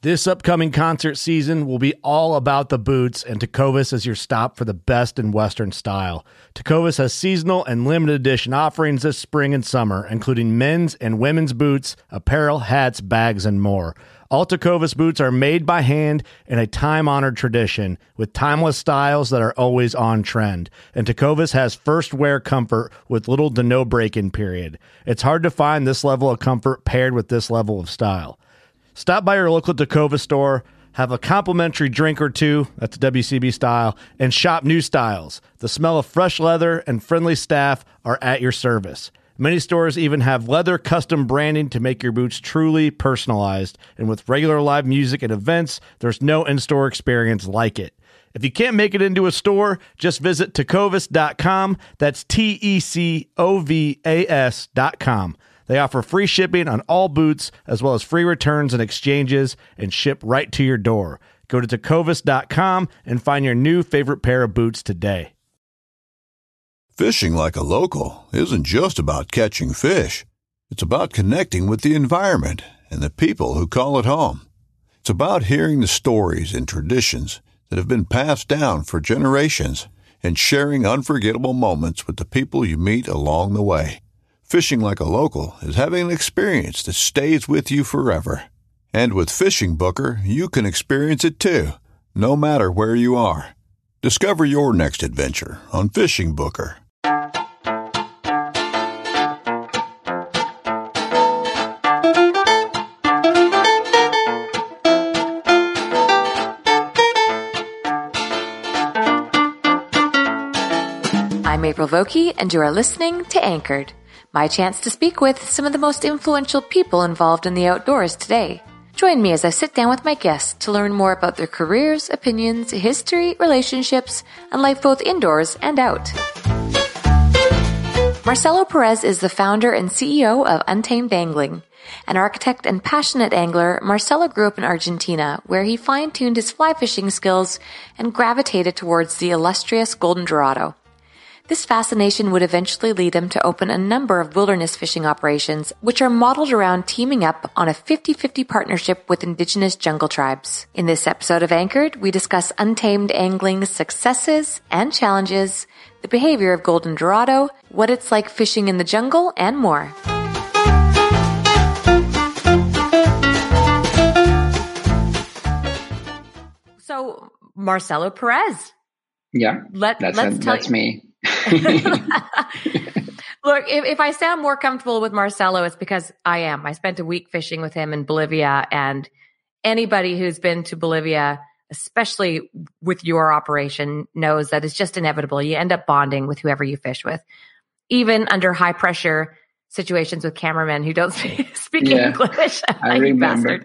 This upcoming concert season will be all about the boots, and Tecovas is your stop for the best in Western style. Tecovas has seasonal and limited edition offerings this spring and summer, including men's and women's boots, apparel, hats, bags, and more. All Tecovas boots are made by hand in a time-honored tradition with timeless styles that are always on trend. And Tecovas has first wear comfort with little to no break-in period. It's hard to find this level of comfort paired with this level of style. Stop by your local Tecovas store, have a complimentary drink or two, that's WCB style, and shop new styles. The smell of fresh leather and friendly staff are at your service. Many stores even have leather custom branding to make your boots truly personalized. And with regular live music and events, there's no in-store experience like it. If you can't make it into a store, just visit tecovas.com. That's TECOVAS.com. They offer free shipping on all boots, as well as free returns and exchanges, and ship right to your door. Go to tecovas.com and find your new favorite pair of boots today. Fishing like a local isn't just about catching fish. It's about connecting with the environment and the people who call it home. It's about hearing the stories and traditions that have been passed down for generations and sharing unforgettable moments with the people you meet along the way. Fishing like a local is having an experience that stays with you forever. And with Fishing Booker, you can experience it too, no matter where you are. Discover your next adventure on Fishing Booker. I'm April Vokey, and you are listening to Anchored, my chance to speak with some of the most influential people involved in the outdoors today. Join me as I sit down with my guests to learn more about their careers, opinions, history, relationships, and life both indoors and out. Marcelo Perez is the founder and CEO of Untamed Angling. An architect and passionate angler, Marcelo grew up in Argentina, where he fine-tuned his fly fishing skills and gravitated towards the illustrious Golden Dorado. This fascination would eventually lead him to open a number of wilderness fishing operations, which are modeled around teaming up on a 50-50 partnership with indigenous jungle tribes. In this episode of Anchored, we discuss Untamed Angling's successes and challenges, the behavior of Golden Dorado, what it's like fishing in the jungle, and more. So, Marcelo Perez. Yeah, that's me. Look, if I sound more comfortable with Marcelo, it's because I am. I spent a week fishing with him in Bolivia, and anybody who's been to Bolivia, especially with your operation, knows that it's just inevitable. You end up bonding with whoever you fish with, even under high pressure situations with cameramen who don't speak English. I remember.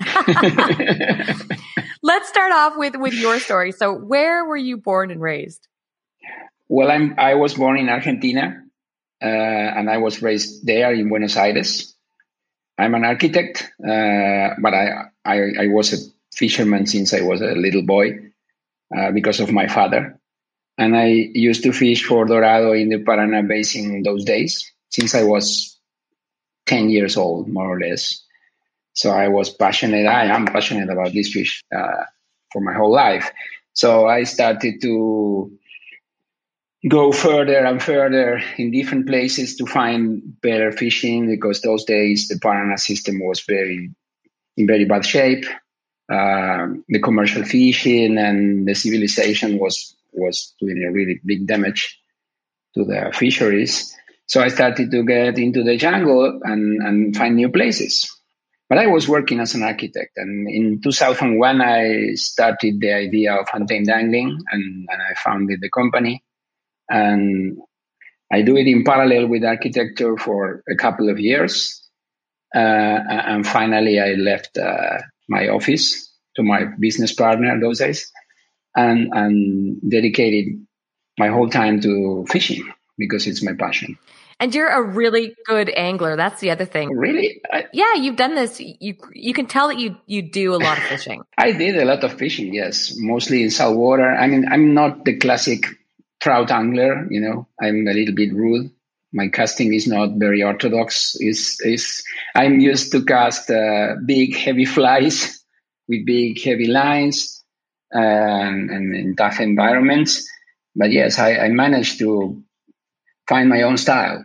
Let's start off with your story. So where were you born and raised? Well, I was born in Argentina, and I was raised there in Buenos Aires. I'm an architect, but I was a fisherman since I was a little boy because of my father. And I used to fish for Dorado in the Paraná Basin those days, since I was 10 years old, more or less. So I am passionate about this fish for my whole life. So I started to go further and further in different places to find better fishing, because those days the Paraná system was in very bad shape. The commercial fishing and the civilization was doing a really big damage to the fisheries. So I started to get into the jungle and find new places. But I was working as an architect, and in 2001 I started the idea of Untamed Angling, and I founded the company. And I do it in parallel with architecture for a couple of years. And finally, I left my office to my business partner those days and dedicated my whole time to fishing because it's my passion. And you're a really good angler. That's the other thing. Really? Yeah, you've done this. You can tell that you do a lot of fishing. I did a lot of fishing, yes, mostly in saltwater. I mean, I'm not the classic trout angler, I'm a little bit rude. My casting is not very orthodox. I'm used to cast big, heavy flies with big, heavy lines and in tough environments. But yes, I managed to find my own style,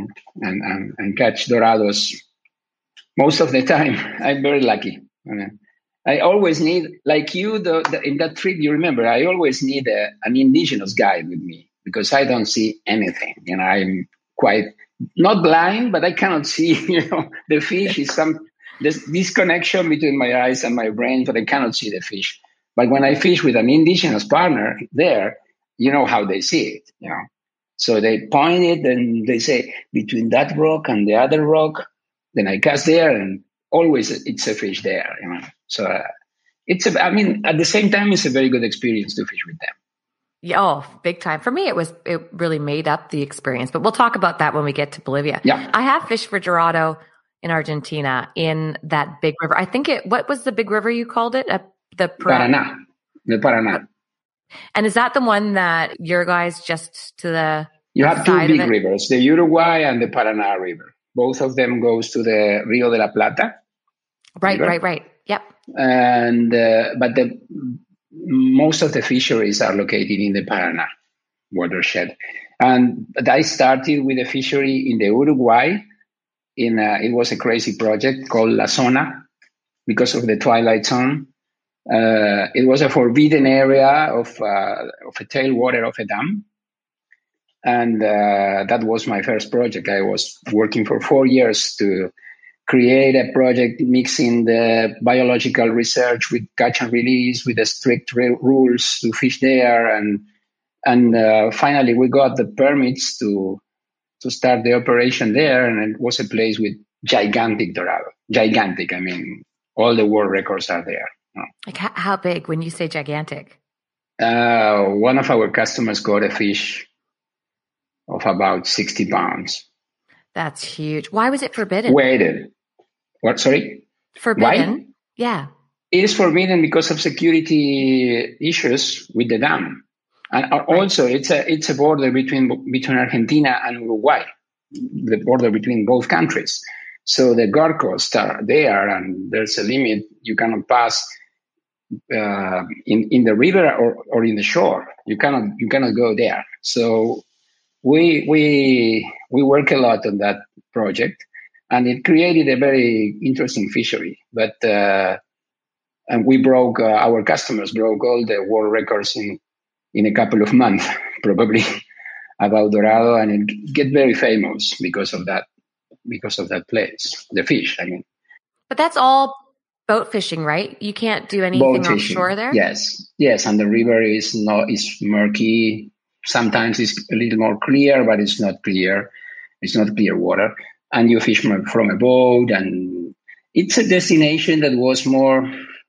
and catch dorados most of the time. I'm very lucky. I always need, like you, in that trip, you remember, I always need an indigenous guide with me because I don't see anything. I'm quite not blind, but I cannot see. The fish is there's this connection between my eyes and my brain, but I cannot see the fish. But when I fish with an indigenous partner there, you know how they see it. So they point it and they say between that rock and the other rock. Then I cast there, and always it's a fish there. So at the same time, it's a very good experience to fish with them. Yeah, oh, big time. For me, it really made up the experience, but we'll talk about that when we get to Bolivia. Yeah. I have fished for Dorado in Argentina in that big river. I think what was the big river you called it? The Paraná. And is that the one that your guys just to the You have two big rivers, the Uruguay and the Paraná River. Both of them goes to the Rio de la Plata. Right. Yep. And but most of the fisheries are located in the Paraná watershed. And I started with a fishery in the Uruguay. It was a crazy project called La Zona because of the twilight zone. It was a forbidden area of a tailwater of a dam. And that was my first project. I was working for 4 years to create a project mixing the biological research with catch and release, with the strict rules to fish there. And finally, we got the permits to start the operation there. And it was a place with gigantic dorado. Gigantic. I mean, all the world records are there. Like how big when you say gigantic? One of our customers got a fish of about 60 pounds. That's huge. Why was it forbidden? Weighted. What? Sorry? Forbidden? Why? Yeah. It is forbidden because of security issues with the dam. And also, it's a border between Argentina and Uruguay, the border between both countries. So the guard costs are there, and there's a limit. You cannot pass in the river or in the shore. You cannot go there. So we work a lot on that project, and it created a very interesting fishery. But and we broke our customers broke all the world records in a couple of months, probably, about Dorado, and it get very famous because of that place, the fish. I mean, but that's all boat fishing, right? You can't do anything offshore there. Yes, and the river is murky. Sometimes it's a little more clear, but it's not clear. It's not clear water. And you fish from a boat, and it's a destination that was more,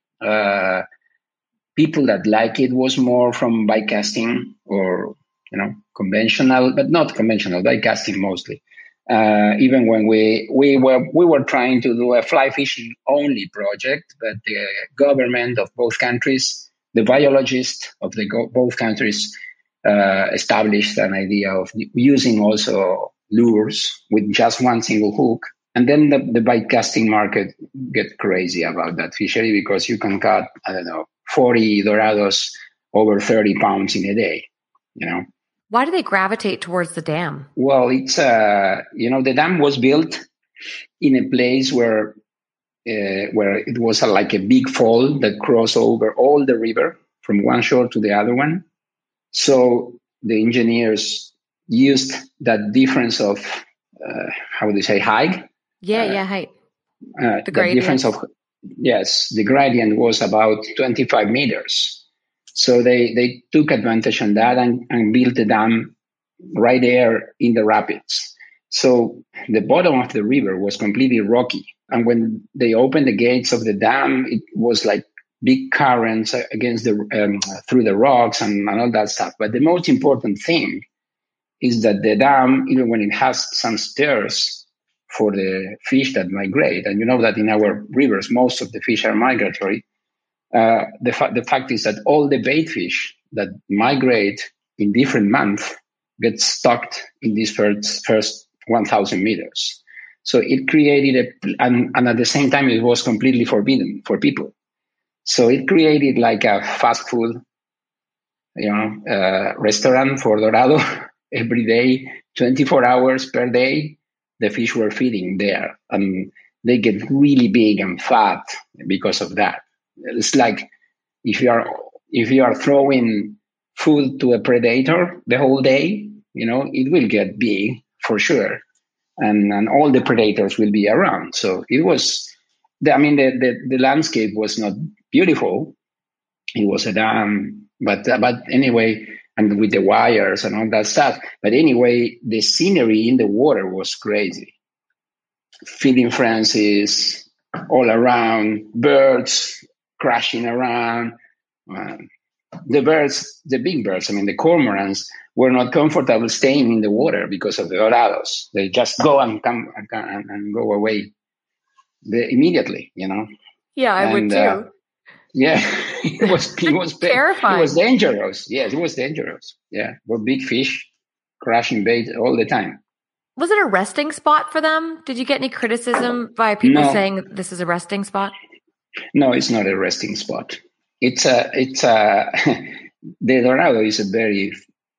people that like it was more from bike casting or, conventional, but not conventional, bike casting mostly. Even when we were trying to do a fly fishing only project, but the government of both countries, the biologists of both countries, established an idea of using also lures with just one single hook. And then the bite casting market get crazy about that fishery because you can cut, 40 dorados over 30 pounds in a day, Why do they gravitate towards the dam? Well, it's, the dam was built in a place where it was like a big fall that crossed over all the river from one shore to the other one. So the engineers used that difference of, height? Height. The gradient. The gradient was about 25 meters. So they took advantage on that and built the dam right there in the rapids. So the bottom of the river was completely rocky. And when they opened the gates of the dam, it was like big currents against through the rocks and all that stuff. But the most important thing is that the dam, even when it has some stairs for the fish that migrate, and you know that in our rivers, most of the fish are migratory, the fact is that all the bait fish that migrate in different months get stuck in these first 1,000 meters. So it created and at the same time, it was completely forbidden for people. So it created like a fast food, restaurant for Dorado. Every day, 24 hours per day, the fish were feeding there, and they get really big and fat because of that. It's like if you are throwing food to a predator the whole day, it will get big for sure, and all the predators will be around. So it was, the landscape was not beautiful. It was a dam, but anyway, and with the wires and all that stuff. But anyway, the scenery in the water was crazy. Feeding frenzies all around, birds crashing around. The birds, the big birds, the cormorants, were not comfortable staying in the water because of the dorados. They just go and come and go away immediately, Yeah, I would too. Yeah, it was terrifying. It was dangerous. Yes, it was dangerous. Yeah, were big fish crashing bait all the time. Was it a resting spot for them? Did you get any criticism by people saying this is a resting spot? No, it's not a resting spot. It's the dorado is a very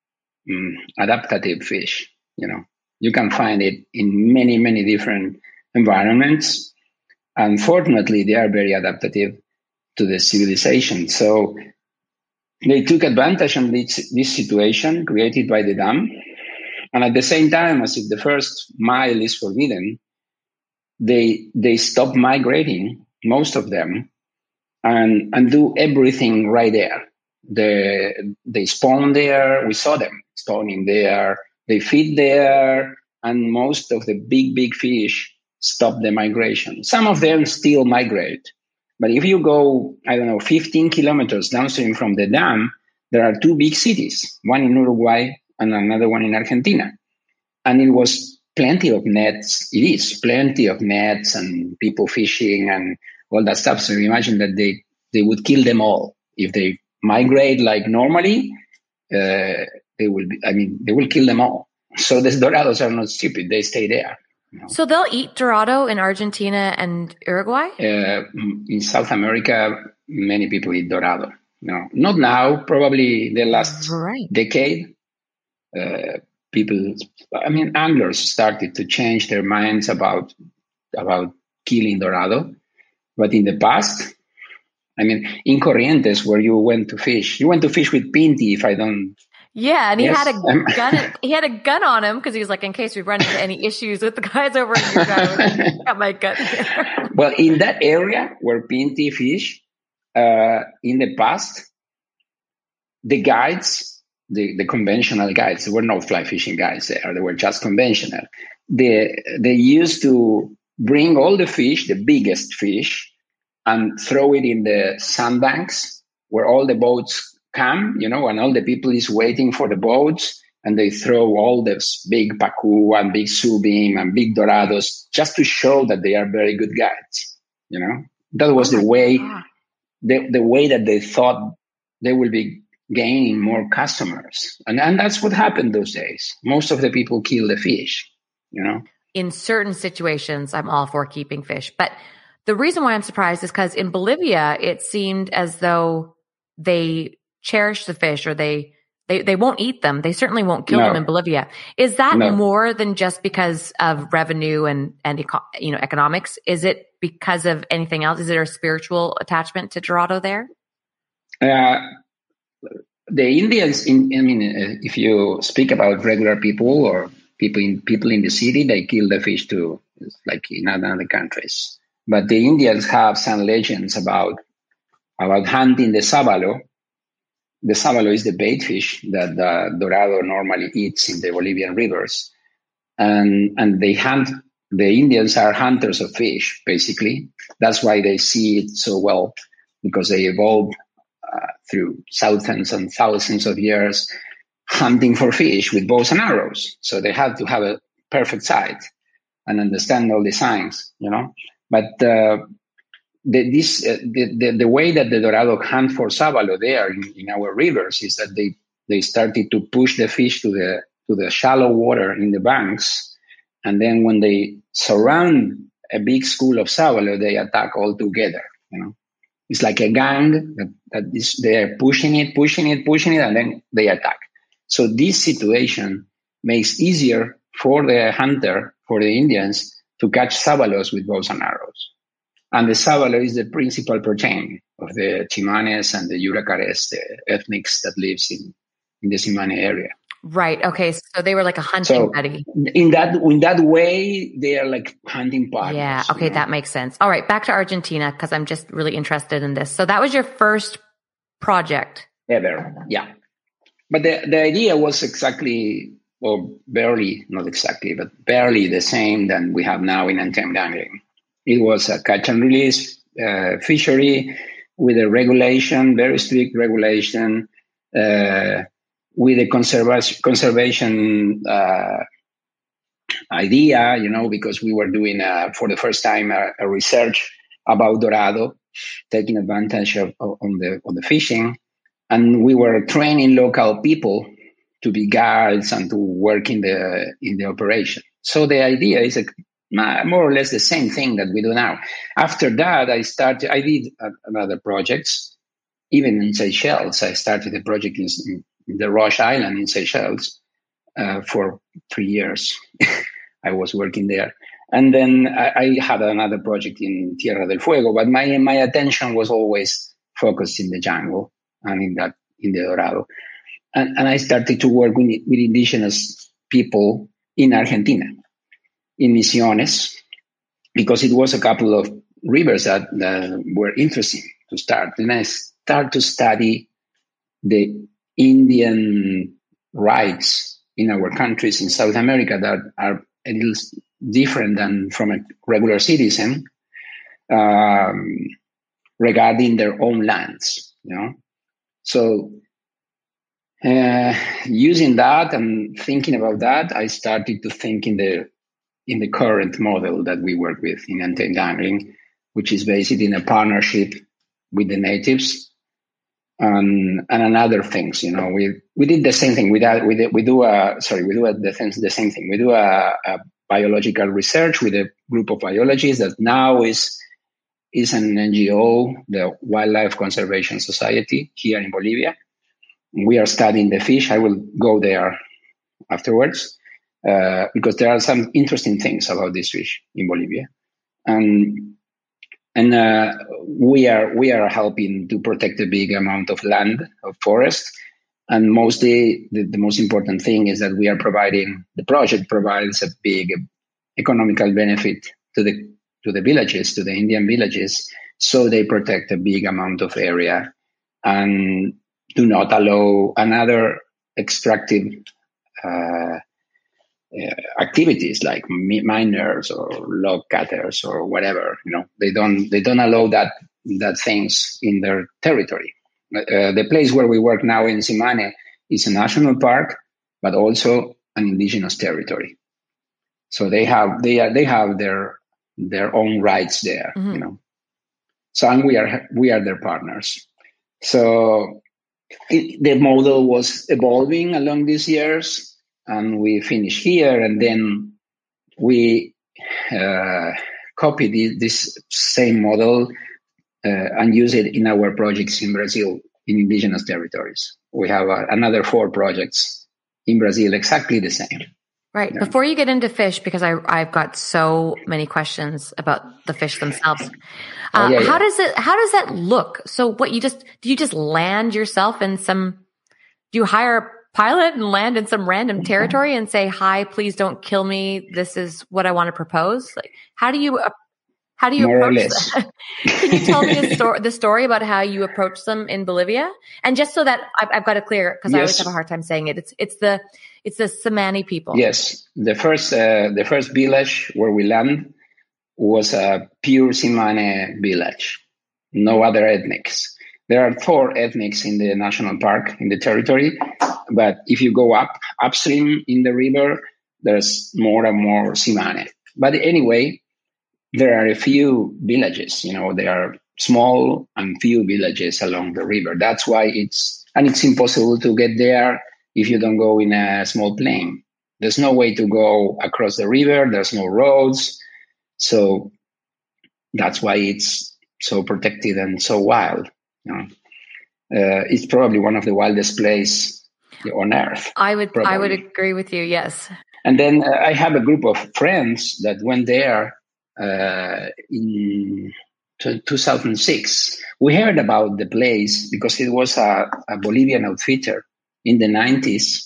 adaptive fish. You can find it in many, many different environments. Unfortunately, they are very adaptive to the civilization. So they took advantage of this situation created by the dam. And at the same time, as if the first mile is forbidden, they stop migrating, most of them, and do everything right there. They spawn there. We saw them spawning there. They feed there. And most of the big fish stop the migration. Some of them still migrate. But if you go, 15 kilometers downstream from the dam, there are two big cities, one in Uruguay and another one in Argentina. And it was plenty of nets. It is plenty of nets and people fishing and all that stuff. So imagine that they would kill them all. If they migrate like normally, they will kill them all. So the dorados are not stupid. They stay there. So they'll eat dorado in Argentina and Uruguay? In South America, many people eat dorado. No, not now. Probably the last decade, anglers started to change their minds about killing dorado. But in the past, in Corrientes, where you went to fish with Pinty. If I don't. Yeah, and he had a gun. He had a gun on him because he was like, in case we run into any issues with the guys over in Uruguay, got my gun here. Well, in that area where Pinty fish, in the past, the guides, the conventional guides, there were no fly fishing guides there. They were just conventional. They used to bring all the fish, the biggest fish, and throw it in the sandbanks where all the boats come, and all the people is waiting for the boats, and they throw all this big pacu and big subim and big dorados just to show that they are very good guides. That was the way that they thought they will be gaining more customers, and that's what happened those days. Most of the people kill the fish. In certain situations, I'm all for keeping fish, but the reason why I'm surprised is because in Bolivia, it seemed as though they cherish the fish, or they won't eat them. They certainly won't kill them in Bolivia. Is that more than just because of revenue and economics? Is it because of anything else? Is there a spiritual attachment to dorado there? The Indians, if you speak about regular people or people in the city, they kill the fish too, like in other countries. But the Indians have some legends about hunting the sabalo. The sabalo is the bait fish that the dorado normally eats in the Bolivian rivers. And they hunt, the Indians are hunters of fish, basically. That's why they see it so well, because they evolved through thousands and thousands of years hunting for fish with bows and arrows. So they have to have a perfect sight and understand all the signs, But the way that the dorado hunt for sabalo there in our rivers is that they started to push the fish to the shallow water in the banks, and then when they surround a big school of sabalo, they attack all together. It's like a gang they're pushing it, and then they attack. So this situation makes easier for the hunter, for the Indians, to catch sabalos with bows and arrows. And the sabalo is the principal protein of the Chimanes and the Yuracares, the ethnics that lives in the Tsimane area. Right. Okay. So they were like a hunting buddy. In that way, they are like hunting partners. Yeah. Okay. That makes sense. All right. Back to Argentina, because I'm just really interested in this. So that was your first project ever. Yeah. But the idea was barely the same than we have now in untamed angling. It was a catch and release fishery with a regulation, very strict regulation, with a conservation idea, because we were doing for the first time a research about Dorado, taking advantage on the fishing, and we were training local people to be guides and to work in the operation. So the idea is more or less the same thing that we do now. After that, I did another projects, even in Seychelles. I started a project in the Roche Island in Seychelles for 3 years. I was working there. And then I had another project in Tierra del Fuego, but my attention was always focused in the jungle and in the Dorado. And I started to work with indigenous people in Argentina, in Misiones, because it was a couple of rivers that were interesting to start. And I started to study the Indian rights in our countries in South America that are a little different than from a regular citizen regarding their own lands, So using that and thinking about that, I started to think in the current model that we work with in untamed angling, which is based in a partnership with the natives and other things. We did the same thing. We do the same thing. We do a biological research with a group of biologists that now is an NGO, the Wildlife Conservation Society here in Bolivia. We are studying the fish. I will go there afterwards because there are some interesting things about this fish in Bolivia, and we are helping to protect a big amount of land, of forest, and mostly the most important thing is that the project provides a big economical benefit to the villages, to the Indian villages, so they protect a big amount of area and do not allow another extractive activities like miners or log cutters or whatever. They don't allow that things in their territory. The place where we work now in Tsimane is a national park, but also an indigenous territory. So they have their own rights there. Mm-hmm. So and we are their partners. So the model was evolving along these years. And we finished here, and then we copied this same model and use it in our projects in Brazil, in indigenous territories. We have another 4 projects in Brazil, exactly the same. Right. Yeah. Before you get into fish, because I've got so many questions about the fish themselves. How does that look? So do you just land yourself in do you hire a pilot and land in some random territory and say, "Hi, please don't kill me. This is what I want to propose"? Like, how do you approach that? Can you tell me the story about how you approach them in Bolivia? And just so that I've got it clear, because I always have a hard time saying it. It's the Tsimane people. Yes, the first village where we land was a pure Tsimane village, no other ethnics. There are 4 ethnics in the national park, in the territory, but if you go upstream in the river, there's more and more Tsimane. But anyway, there are a few villages, they are small and few villages along the river. That's why it's impossible to get there if you don't go in a small plane. There's no way to go across the river. There's no roads. So that's why it's so protected and so wild. It's probably one of the wildest places on Earth. I would agree with you. Yes. And then I have a group of friends that went there in 2006. We heard about the place because it was a Bolivian outfitter in the 90s.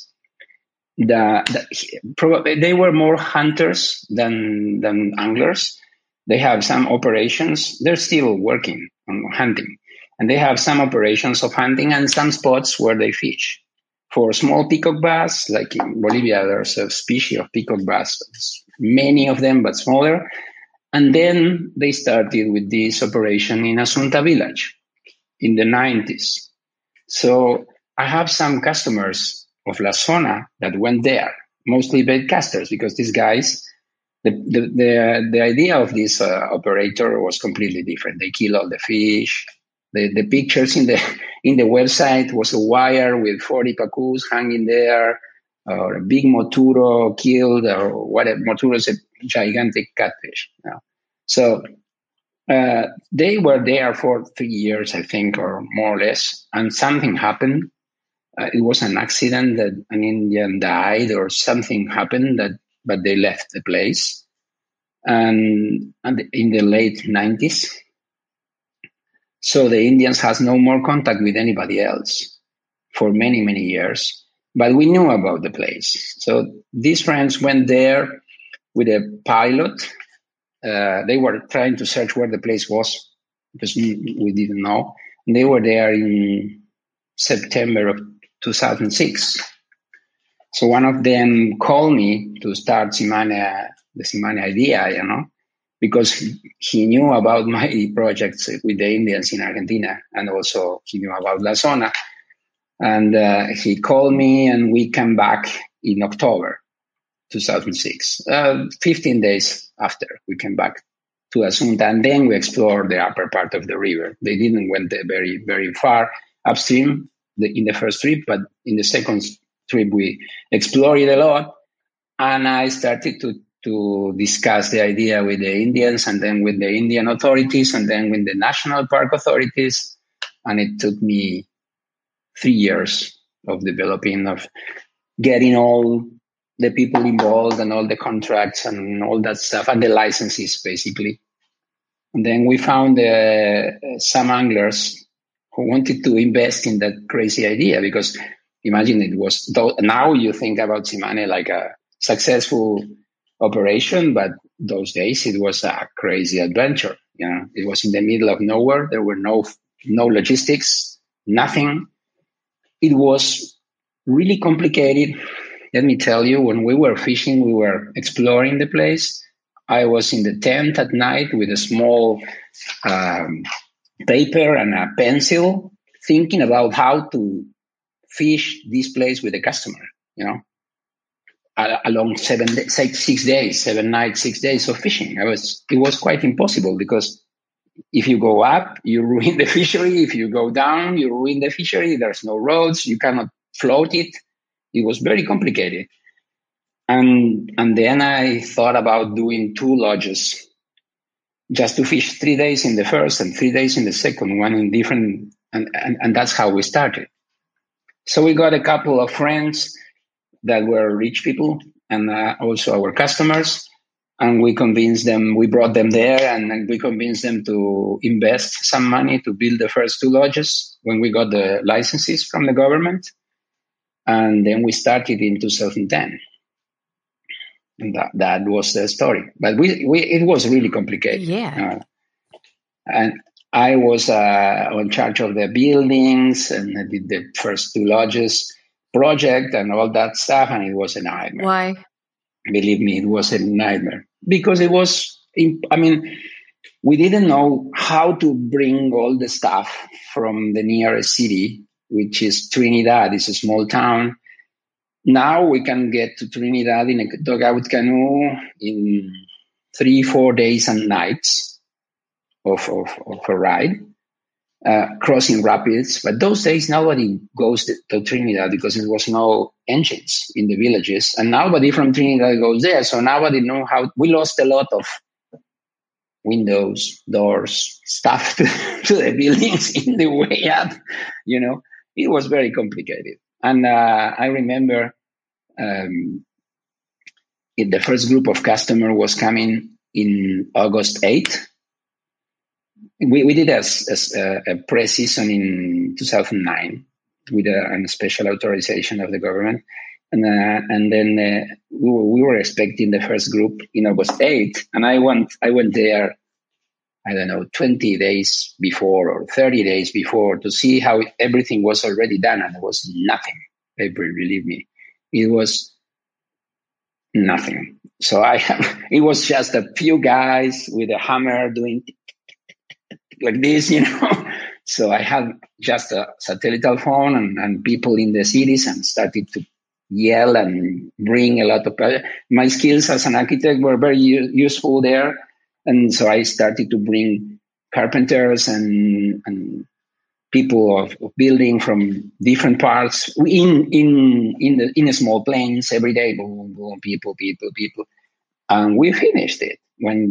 They were more hunters than anglers. They have some operations. They're still working on hunting. And they have some operations of hunting and some spots where they fish. For small peacock bass, like in Bolivia, there's a species of peacock bass, many of them, but smaller. And then they started with this operation in Asunta village in the 90s. So I have some customers of La Zona that went there, mostly baitcasters, because these guys, the idea of this operator was completely different. They kill all the fish. The pictures in the website was a wire with 40 pacus hanging there, or a big moturo killed, or whatever. Moturo is a gigantic catfish. So they were there for 3 years, I think, or more or less, and something happened. It was an accident that an Indian died, or something happened but they left the place. And in the late 90s. So the Indians has no more contact with anybody else for many, many years. But we knew about the place. So these friends went there with a pilot. They were trying to search where the place was because we didn't know. And they were there in September of 2006. So one of them called me to start the Tsimane idea, because he knew about my projects with the Indians in Argentina, and also he knew about La Zona. And he called me, and we came back in October 2006. 15 days after, we came back to Asunta, and then we explored the upper part of the river. They didn't went very, very far upstream in the first trip, but in the second trip, we explored it a lot. And I started to discuss the idea with the Indians, and then with the Indian authorities, and then with the national park authorities. And it took me 3 years of developing, of getting all the people involved and all the contracts and all that stuff, and the licenses, basically. And then we found some anglers who wanted to invest in that crazy idea, because imagine it was, now you think about Tsimane like a successful operation, but those days it was a crazy adventure. It was in the middle of nowhere. There were no logistics, nothing. It was really complicated. Let me tell you, when we were fishing, we were exploring the place. I was in the tent at night with a small paper and a pencil, thinking about how to fish this place with the customer, along 7 nights, 6 days of fishing. It was quite impossible, because if you go up, you ruin the fishery. If you go down, you ruin the fishery. There's no roads. You cannot float it. It was very complicated. And then I thought about doing 2 lodges, just to fish 3 days in the first and 3 days in the second, one in different, and that's how we started. So we got a couple of friends that were rich people, and also our customers, and we brought them there, and we convinced them to invest some money to build the first 2 lodges when we got the licenses from the government. And then we started in 2010. And that was the story. But it was really complicated. Yeah. And I was in charge of the buildings, and I did the first 2 lodges project and all that stuff, and it was a nightmare. Why? Believe me, it was a nightmare. Because it was, we didn't know how to bring all the stuff from the nearest city, which is Trinidad. It's a small town. Now we can get to Trinidad in a dugout canoe in 3-4 days and nights of a ride, crossing rapids. But those days, nobody goes to Trinidad because there was no engines in the villages, and nobody from Trinidad goes there. So nobody know how. We lost a lot of windows, doors, stuff to the buildings in the way up. It was very complicated. And I remember the first group of customers was coming in August 8th. We did a pre-season in 2009 with a special authorization of the government. And then we were expecting the first group in August 8th. And I went there, 20 days before or 30 days before to see how everything was already done. And there was nothing. Believe me, it was nothing. So it was just a few guys with a hammer doing like this, So I had just a satellite phone and people in the cities and started to yell and bring a lot of my skills as an architect were very useful there. And so I started to bring carpenters and people of building from different parts in small planes every day. Boom, boom, people. And we finished it when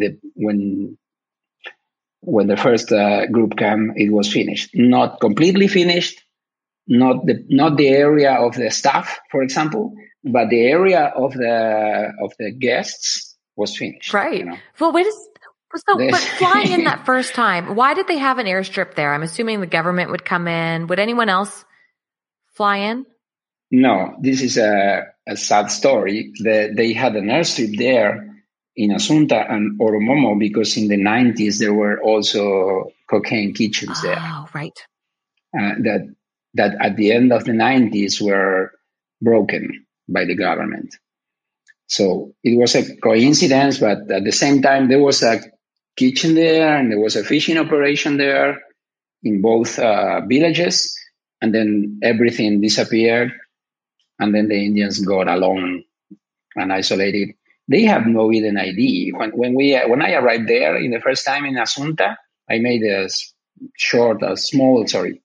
the first group came. It was finished, not completely finished, not the area of the staff, for example, but the area of the guests was finished. Right. Well, but flying in that first time, why did they have an airstrip there? I'm assuming the government would come in. Would anyone else fly in? No, this is a sad story. They had an airstrip there in Asunta and Oromomo because in the 90s there were also cocaine kitchens there. Oh, right. That at the end of the 90s were broken by the government. So it was a coincidence, but at the same time there was a kitchen there and there was a fishing operation there in both villages, and then everything disappeared, and then the Indians got alone and isolated. They have no hidden ID. When I arrived there in the first time in Asunta, I made a small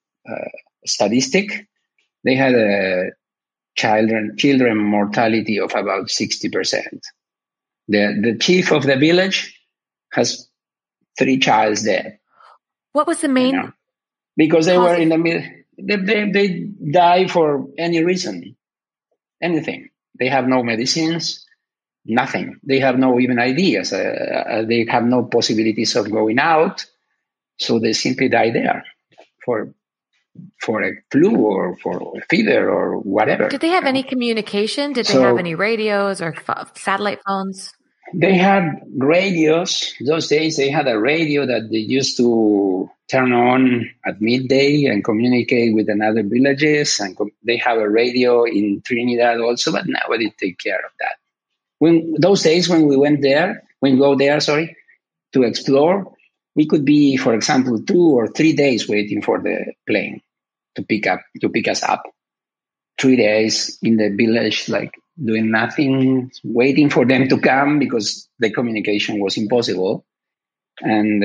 statistic. They had a children mortality of about 60%. The chief of the village has 3 childs dead. What was the main? Because they were in the middle. They die for any reason, anything. They have no medicines, nothing. They have no even ideas. They have no possibilities of going out, so they simply die there for a flu or for a fever or whatever. Did they have any communication? Did they have any radios or satellite phones? They had radios. Those days they had a radio that they used to turn on at midday and communicate with another villages. And they have a radio in Trinidad also, but nobody take care of that. Those days when we go there to explore, we could be, for example, 2 or 3 days waiting for the plane to pick us up. 3 days in the village, like doing nothing, waiting for them to come because the communication was impossible. And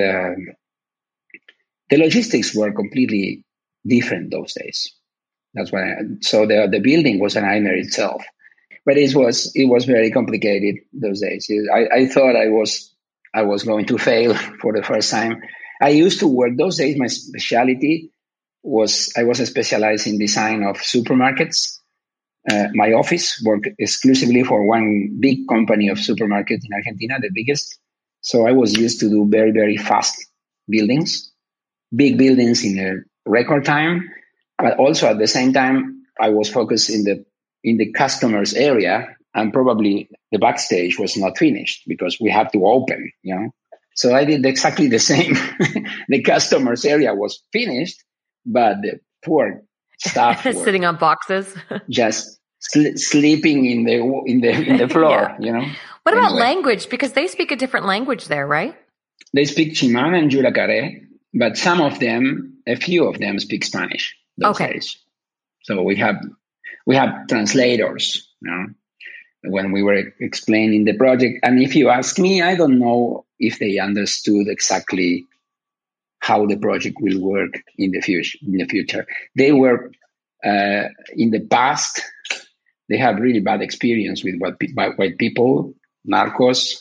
the logistics were completely different those days. That's why. So the building was a nightmare itself. But it was very complicated those days. I thought I was going to fail for the first time. I used to work those days. My specialty was I was specialized in design of supermarkets. My office worked exclusively for one big company of supermarkets in Argentina, the biggest. So I was used to do very, very fast buildings, big buildings in a record time. But also at the same time, I was focused in the customer's area, and probably the backstage was not finished because we had to open, So I did exactly the same. The customer's area was finished, but the poor staff were sitting on boxes, just sleeping in the floor, What about language? Because they speak a different language there, right? They speak Chimán and Yuracare, but a few of them speak Spanish those days. So we have translators, when we were explaining the project. And if you ask me, I don't know if they understood exactly how the project will work in the future. They were in the past. They have really bad experience with white people, narcos,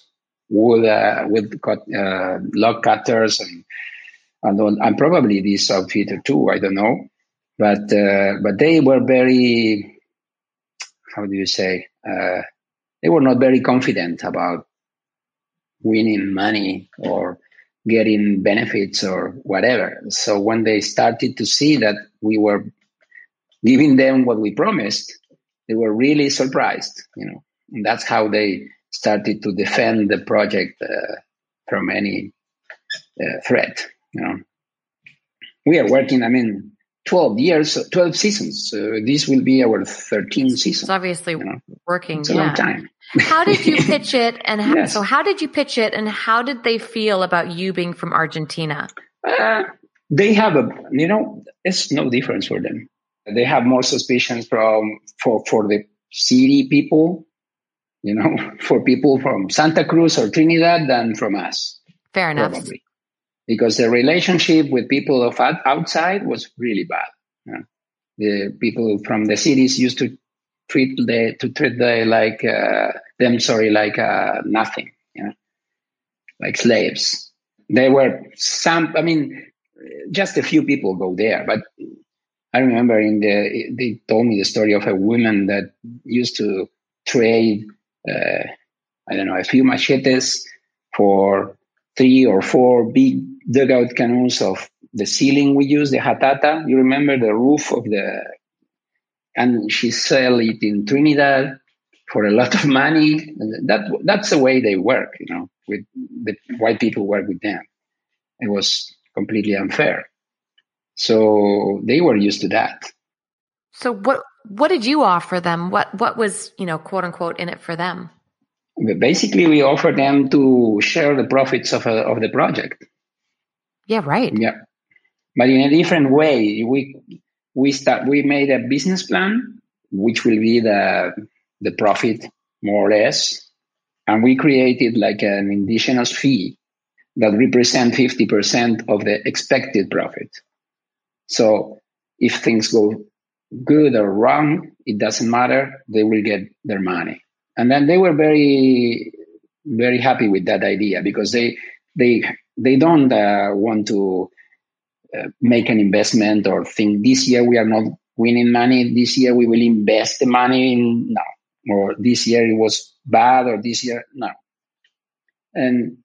wood log cutters and probably this outfitter too. I don't know, but they were very, how do you say? They were not very confident about winning money or getting benefits or whatever. So when they started to see that we were giving them what we promised, they were really surprised, And that's how they started to defend the project from any threat, We are working, 12 seasons. This will be our 13th season. It's obviously working. It's a long time. How did you pitch it? And Yes. So how did you pitch it? And how did they feel about you being from Argentina? They have it's no difference for them. They have more suspicions for the city people, for people from Santa Cruz or Trinidad than from us. Fair enough. Probably. Because the relationship with people of outside was really bad. The people from the cities used to treat them like nothing, like slaves. They were just a few people go there, but I remember they told me the story of a woman that used to trade, a few machetes for 3 or 4 big dugout canoes of the ceiling we use, the hatata. You remember the roof and she sell it in Trinidad for a lot of money. That's the way they work, with the white people work with them. It was completely unfair. So they were used to that. So what did you offer them? What was, quote unquote, in it for them? Basically, we offered them to share the profits of the project. Yeah, right. Yeah, but in a different way. We made a business plan, which will be the profit more or less, and we created like an indigenous fee that represents 50% of the expected profit. So if things go good or wrong, it doesn't matter. They will get their money. And then they were very, very happy with that idea because they don't want to make an investment or think this year we are not winning money. This year we will invest the money no, or this year it was bad, or this year no. And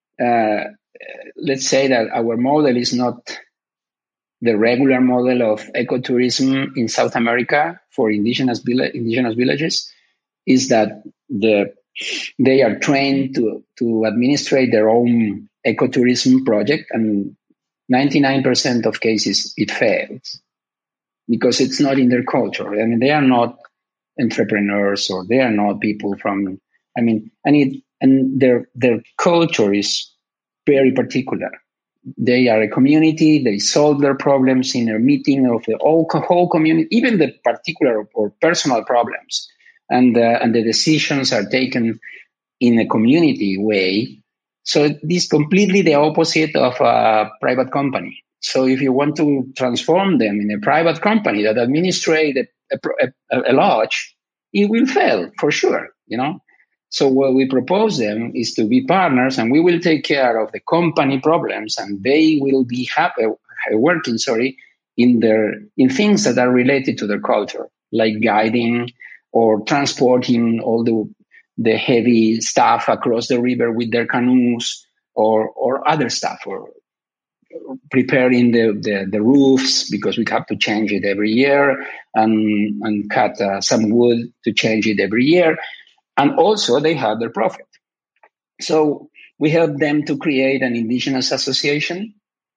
let's say that our model is not the regular model of ecotourism in South America for indigenous villages. Is that they are trained to administrate their own ecotourism project, and 99% of cases it fails because it's not in their culture. They are not entrepreneurs, or they are not people from. And their culture is very particular. They are a community. They solve their problems in a meeting of the whole community, even the particular or personal problems. And the decisions are taken in a community way. So this is completely the opposite of a private company. So if you want to transform them in a private company that administrates a lodge, it will fail for sure, So what we propose them is to be partners, and we will take care of the company problems, and they will be working in things that are related to their culture, like guiding or transporting all the heavy stuff across the river with their canoes, or other stuff, or preparing the roofs because we have to change it every year, and cut some wood to change it every year. And also they have their profit. So we help them to create an indigenous association,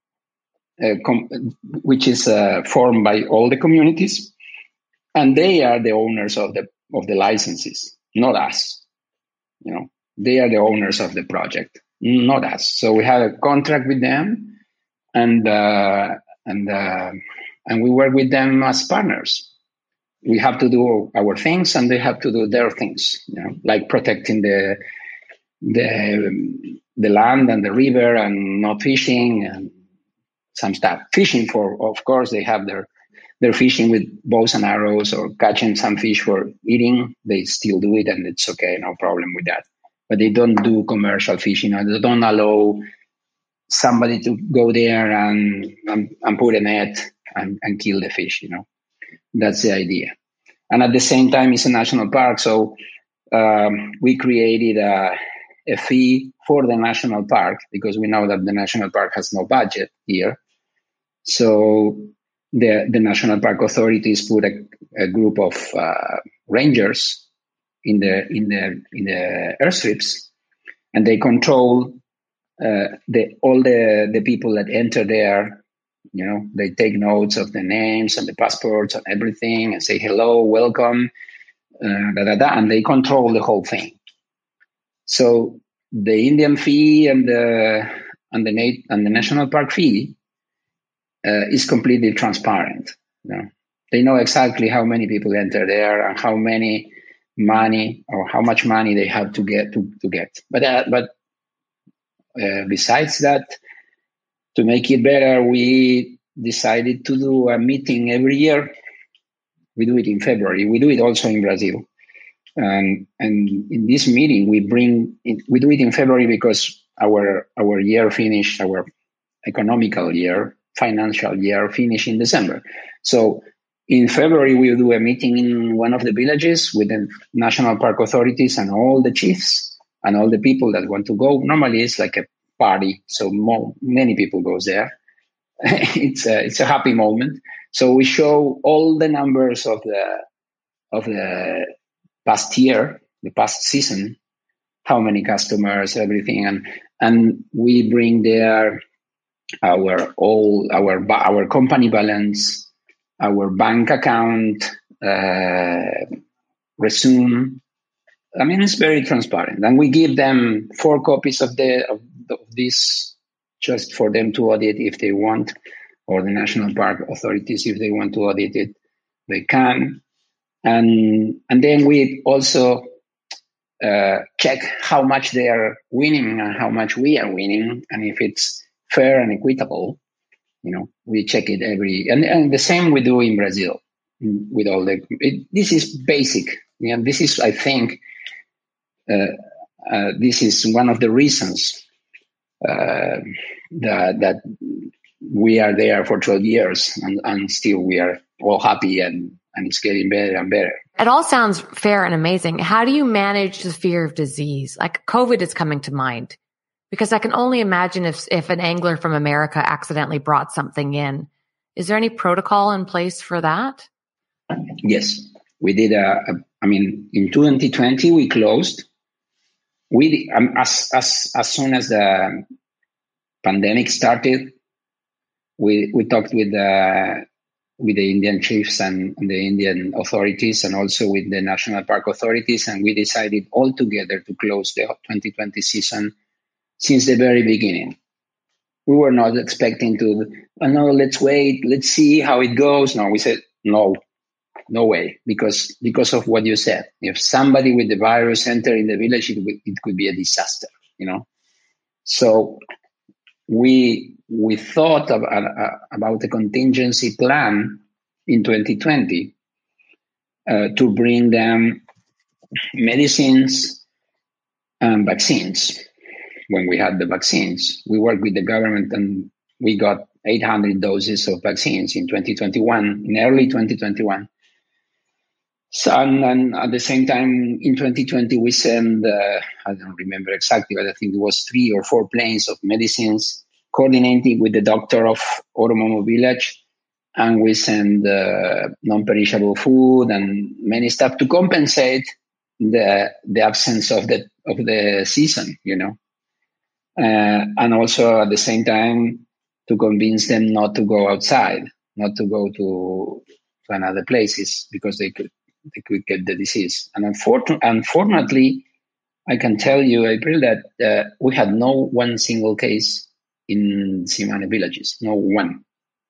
which is formed by all the communities. And they are the owners of the licenses, not us. They are the owners of the project, not us. So we have a contract with them, and we work with them as partners. We have to do our things, and they have to do their things. Like protecting the land and the river, and not fishing and some stuff. Fishing of course, they have their fishing with bows and arrows, or catching some fish for eating. They still do it, and it's okay, no problem with that. but they don't do commercial fishing. They don't allow somebody to go there and put a net and kill the fish. That's the idea. And at the same time, it's a national park, so we created a fee for the national park, because we know that the national park has no budget here. So the national park authorities put a group of rangers in the airstrips, and they control all the people that enter there. They take notes of the names and the passports and everything, and say hello, welcome, and they control the whole thing. So the Indian fee and the national park fee is completely transparent. They know exactly how many people enter there and how many money or how much money they have to get to get. But besides that, to make it better, we decided to do a meeting every year. We do it in February. We do it also in Brazil. And in this meeting, we do it in February because our year finished, our economical year, financial year finished in December. So in February, we do a meeting in one of the villages with the national park authorities and all the chiefs and all the people that want to go. Normally, it's like a party, so many people goes there. It's a happy moment. So we show all the numbers of the past year, the past season, how many customers, everything, and we bring there our company balance, our bank account, resume. I mean, it's very transparent, and we give them 4 copies of this, just for them to audit if they want, or the national park authorities, if they want to audit it, they can. And then we also check how much they are winning and how much we are winning, and if it's fair and equitable, we check it and the same we do in Brazil with all this is basic. This is, I think, this is one of the reasons that we are there for 12 years and still we are all happy and it's getting better and better. It all sounds fair and amazing. How do you manage the fear of disease? Like COVID is coming to mind, because I can only imagine if an angler from America accidentally brought something in. Is there any protocol in place for that? Yes, we did. In 2020 we closed. We as soon as the pandemic started, we talked with the Indian chiefs and the Indian authorities, and also with the national park authorities, and we decided all together to close the 2020 season since the very beginning. We were not expecting no, let's wait, let's see how it goes. No, we said no way, because of what you said. If somebody with the virus enter in the village, it could be a disaster, So we thought about a contingency plan in 2020 to bring them medicines and vaccines. When we had the vaccines, we worked with the government and we got 800 doses of vaccines in 2021, in early 2021. So, and at the same time, in 2020, we sent, I don't remember exactly, but I think it was 3 or 4 planes of medicines, coordinating with the doctor of Oromomo village. And we send non-perishable food and many stuff to compensate the absence of the season, and also at the same time to convince them not to go outside, not to go to another places, because they could get the disease. And unfortunately, I can tell you, April, that we had no one single case in Simane villages, no one.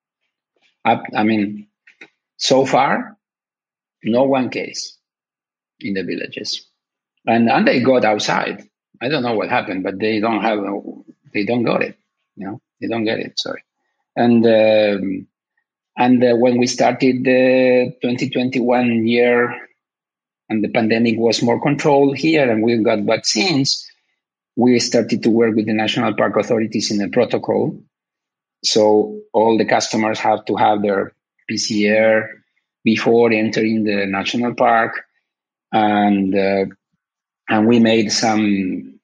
So far, no one case in the villages, and they got outside. I don't know what happened, but they don't got it. They don't get it. Sorry. And when we started the 2021 year, and the pandemic was more controlled here and we got vaccines, we started to work with the national park authorities in a protocol. So all the customers have to have their PCR before entering the national park, and we made some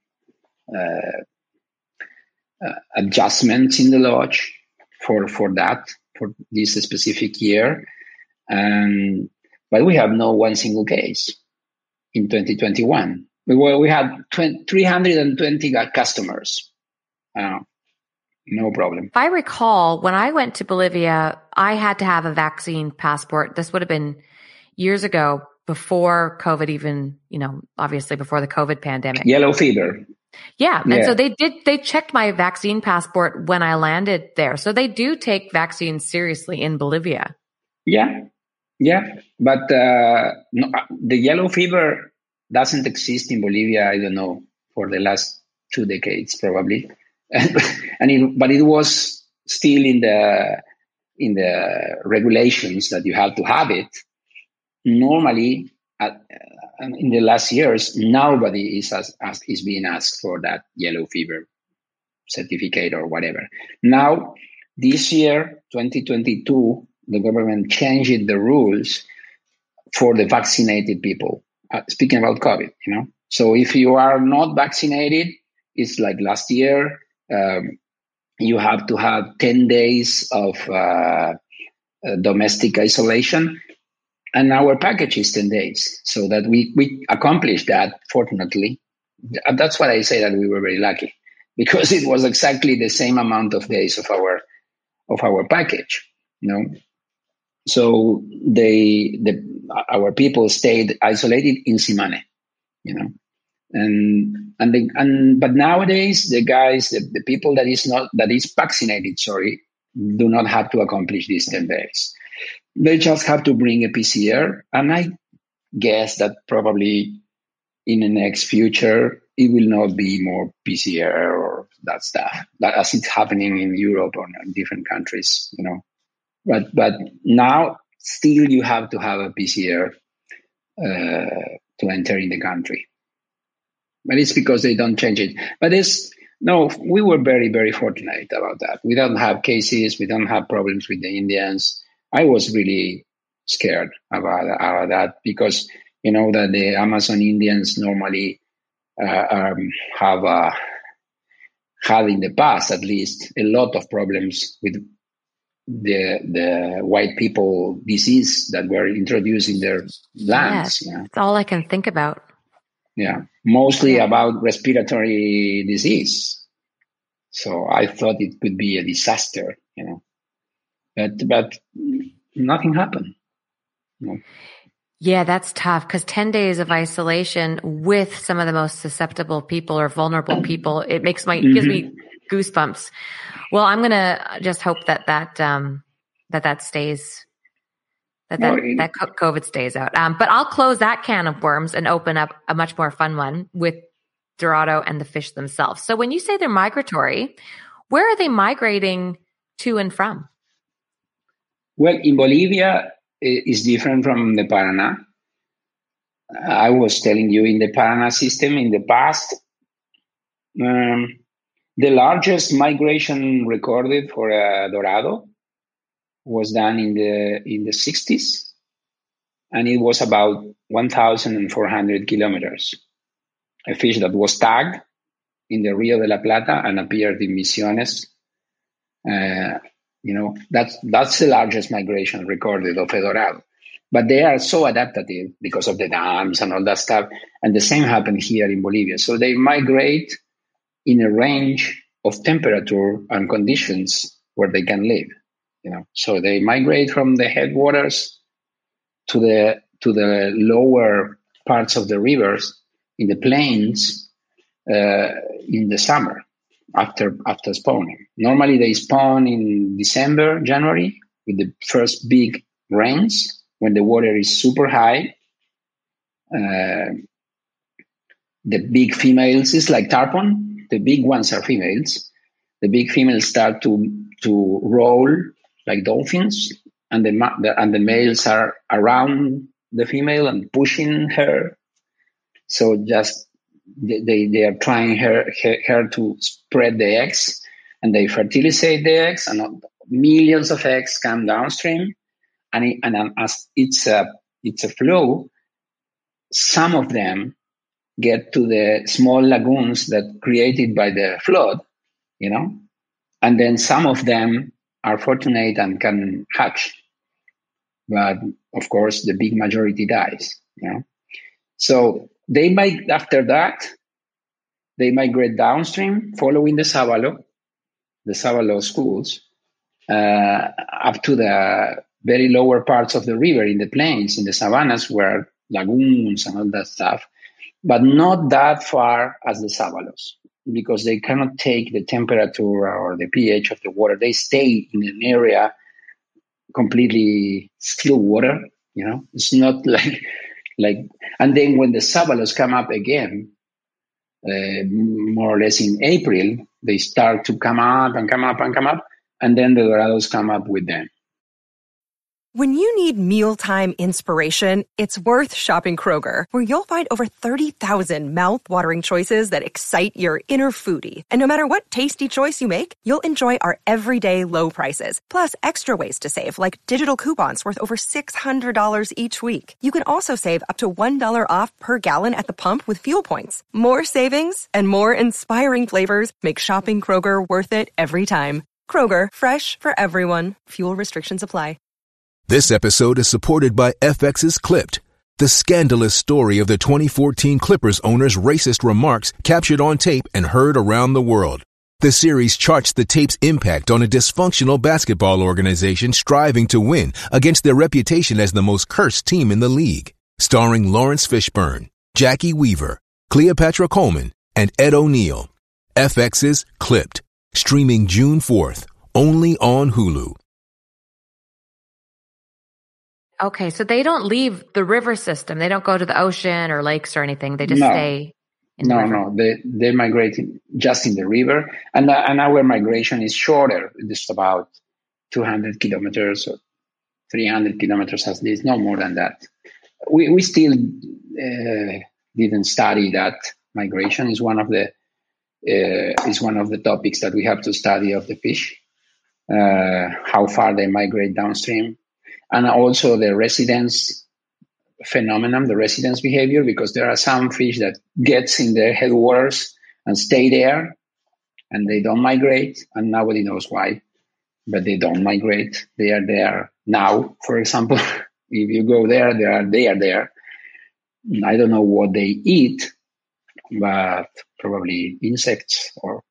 adjustments in the lodge for this specific year, but we have no one single case in 2021. We had 320 customers. No problem. If I recall, when I went to Bolivia, I had to have a vaccine passport. This would have been years ago, before COVID even, obviously before the COVID pandemic. Yellow fever. Yeah. And so they checked my vaccine passport when I landed there. So they do take vaccines seriously in Bolivia. Yeah. But no, the yellow fever doesn't exist in Bolivia, I don't know, for the last 2 decades, probably. But it was still in the regulations that you have to have it. Normally, in the last years, nobody is being asked for that yellow fever certificate or whatever. Now, this year, 2022, the government changed the rules for the vaccinated people. Speaking about COVID, So if you are not vaccinated, it's like last year. You have to have 10 days of domestic isolation, and our package is 10 days, so that we accomplished that, fortunately. That's why I say that we were very lucky, because it was exactly the same amount of days of our package, So our people stayed isolated in Simane, But nowadays, the people that is vaccinated, do not have to accomplish these 10 days. They just have to bring a PCR, and I guess that probably in the next future it will not be more PCR or that stuff, as it's happening in Europe or in different countries, But now still you have to have a PCR to enter in the country. But it's because they don't change it. But we were very, very fortunate about that. We don't have cases. We don't have problems with the Indians. I was really scared about that, because that the Amazon Indians normally have had in the past, at least, a lot of problems with the white people disease that were introduced in their lands. Yeah, that's all I can think about. Yeah, mostly about respiratory disease. So I thought it could be a disaster, but nothing happened. Yeah, that's tough, because 10 days of isolation with some of the most susceptible people or vulnerable people, it gives me goosebumps. Well, I'm going to just hope that stays, that COVID stays out. But I'll close that can of worms and open up a much more fun one with Dorado and the fish themselves. So when you say they're migratory, where are they migrating to and from? Well, in Bolivia, it's different from the Paraná. I was telling you, in the Paraná system in the past, the largest migration recorded for Dorado was done in the 60s, and it was about 1,400 kilometers. A fish that was tagged in the Rio de la Plata and appeared in Misiones. That's the largest migration recorded of a Dorado. But they are so adaptive because of the dams and all that stuff. And the same happened here in Bolivia. So they migrate in a range of temperature and conditions where they can live. So they migrate from the headwaters to the lower parts of the rivers in the plains in the summer after spawning. Normally they spawn in December, January, with the first big rains when the water is super high. The big females is like tarpon. The big ones are females. The big females start to roll like dolphins, and the males are around the female and pushing her. So just they are trying her to spread the eggs, and they fertilize the eggs, and millions of eggs come downstream. And as it's a flow, some of them get to the small lagoons that created by the flood, and then some of them are fortunate and can hatch. But of course, the big majority dies. So after that, they migrate downstream, following the Savalo schools, up to the very lower parts of the river in the plains, in the savannas, where lagoons and all that stuff, but not that far as the Savalos, because they cannot take the temperature or the pH of the water. They stay in an area completely still water. It's not like, and then when the Savalos come up again, more or less in April, they start to come up and come up and come up, and then the Dorados come up with them. When you need mealtime inspiration, it's worth shopping Kroger, where you'll find over 30,000 mouth-watering choices that excite your inner foodie. And no matter what tasty choice you make, you'll enjoy our everyday low prices, plus extra ways to save, like digital coupons worth over $600 each week. You can also save up to $1 off per gallon at the pump with fuel points. More savings and more inspiring flavors make shopping Kroger worth it every time. Kroger, fresh for everyone. Fuel restrictions apply. This episode is supported by FX's Clipped, the scandalous story of the 2014 Clippers owner's racist remarks captured on tape and heard around the world. The series charts the tape's impact on a dysfunctional basketball organization striving to win against their reputation as the most cursed team in the league. Starring Lawrence Fishburne, Jackie Weaver, Cleopatra Coleman, and Ed O'Neill. FX's Clipped, streaming June 4th, only on Hulu. Okay, so they don't leave the river system. They don't go to the ocean or lakes or anything. They just stay in the river. No. They migrate just in the river. And our migration is shorter. It's about 200 kilometers or 300 kilometers at least, no more than that. We still didn't study that migration. Is one of the topics that we have to study of the fish, how far they migrate downstream. And also the residence phenomenon, the residence behavior, because there are some fish that gets in their headwaters and stay there, and they don't migrate, and nobody knows why, but they don't migrate. They are there now, for example. If you go there, they are there. I don't know what they eat, but probably insects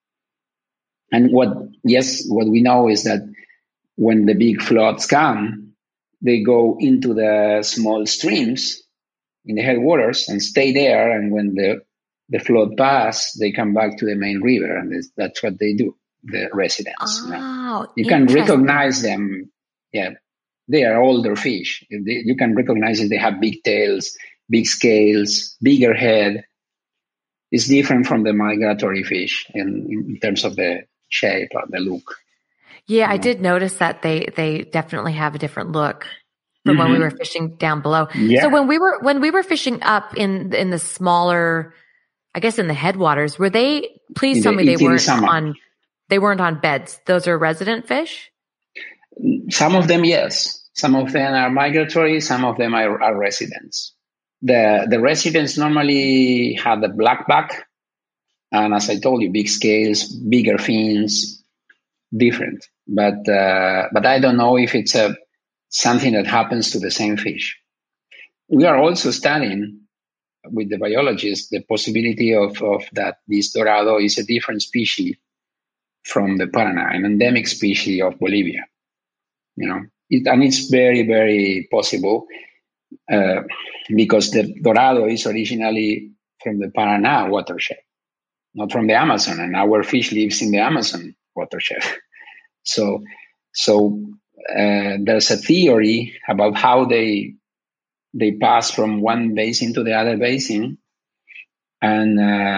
and what we know is that when the big floods come, they go into the small streams in the headwaters and stay there. And when the flood passes, they come back to the main river. And that's what they do, the residents. Oh, you can recognize them. Yeah, they are older fish. You can recognize it. They have big tails, big scales, bigger head. It's different from the migratory fish in terms of the shape or the look. Yeah, I did notice that they definitely have a different look from when we were fishing down below. Yeah. So when we were fishing up in the smaller, I guess in the headwaters, were they? Please tell me they weren't on beds. Those are resident fish. Some of them, yes. Some of them are migratory. Some of them are residents. The residents normally have the black back, and as I told you, big scales, bigger fins. Different, but I don't know if it's something that happens to the same fish. We are also studying with the biologists the possibility of that this dorado is a different species from the Paraná, an endemic species of Bolivia. And it's very, very possible because the dorado is originally from the Paraná watershed, not from the Amazon, and our fish lives in the Amazon watershed. So there's a theory about how they pass from one basin to the other basin, and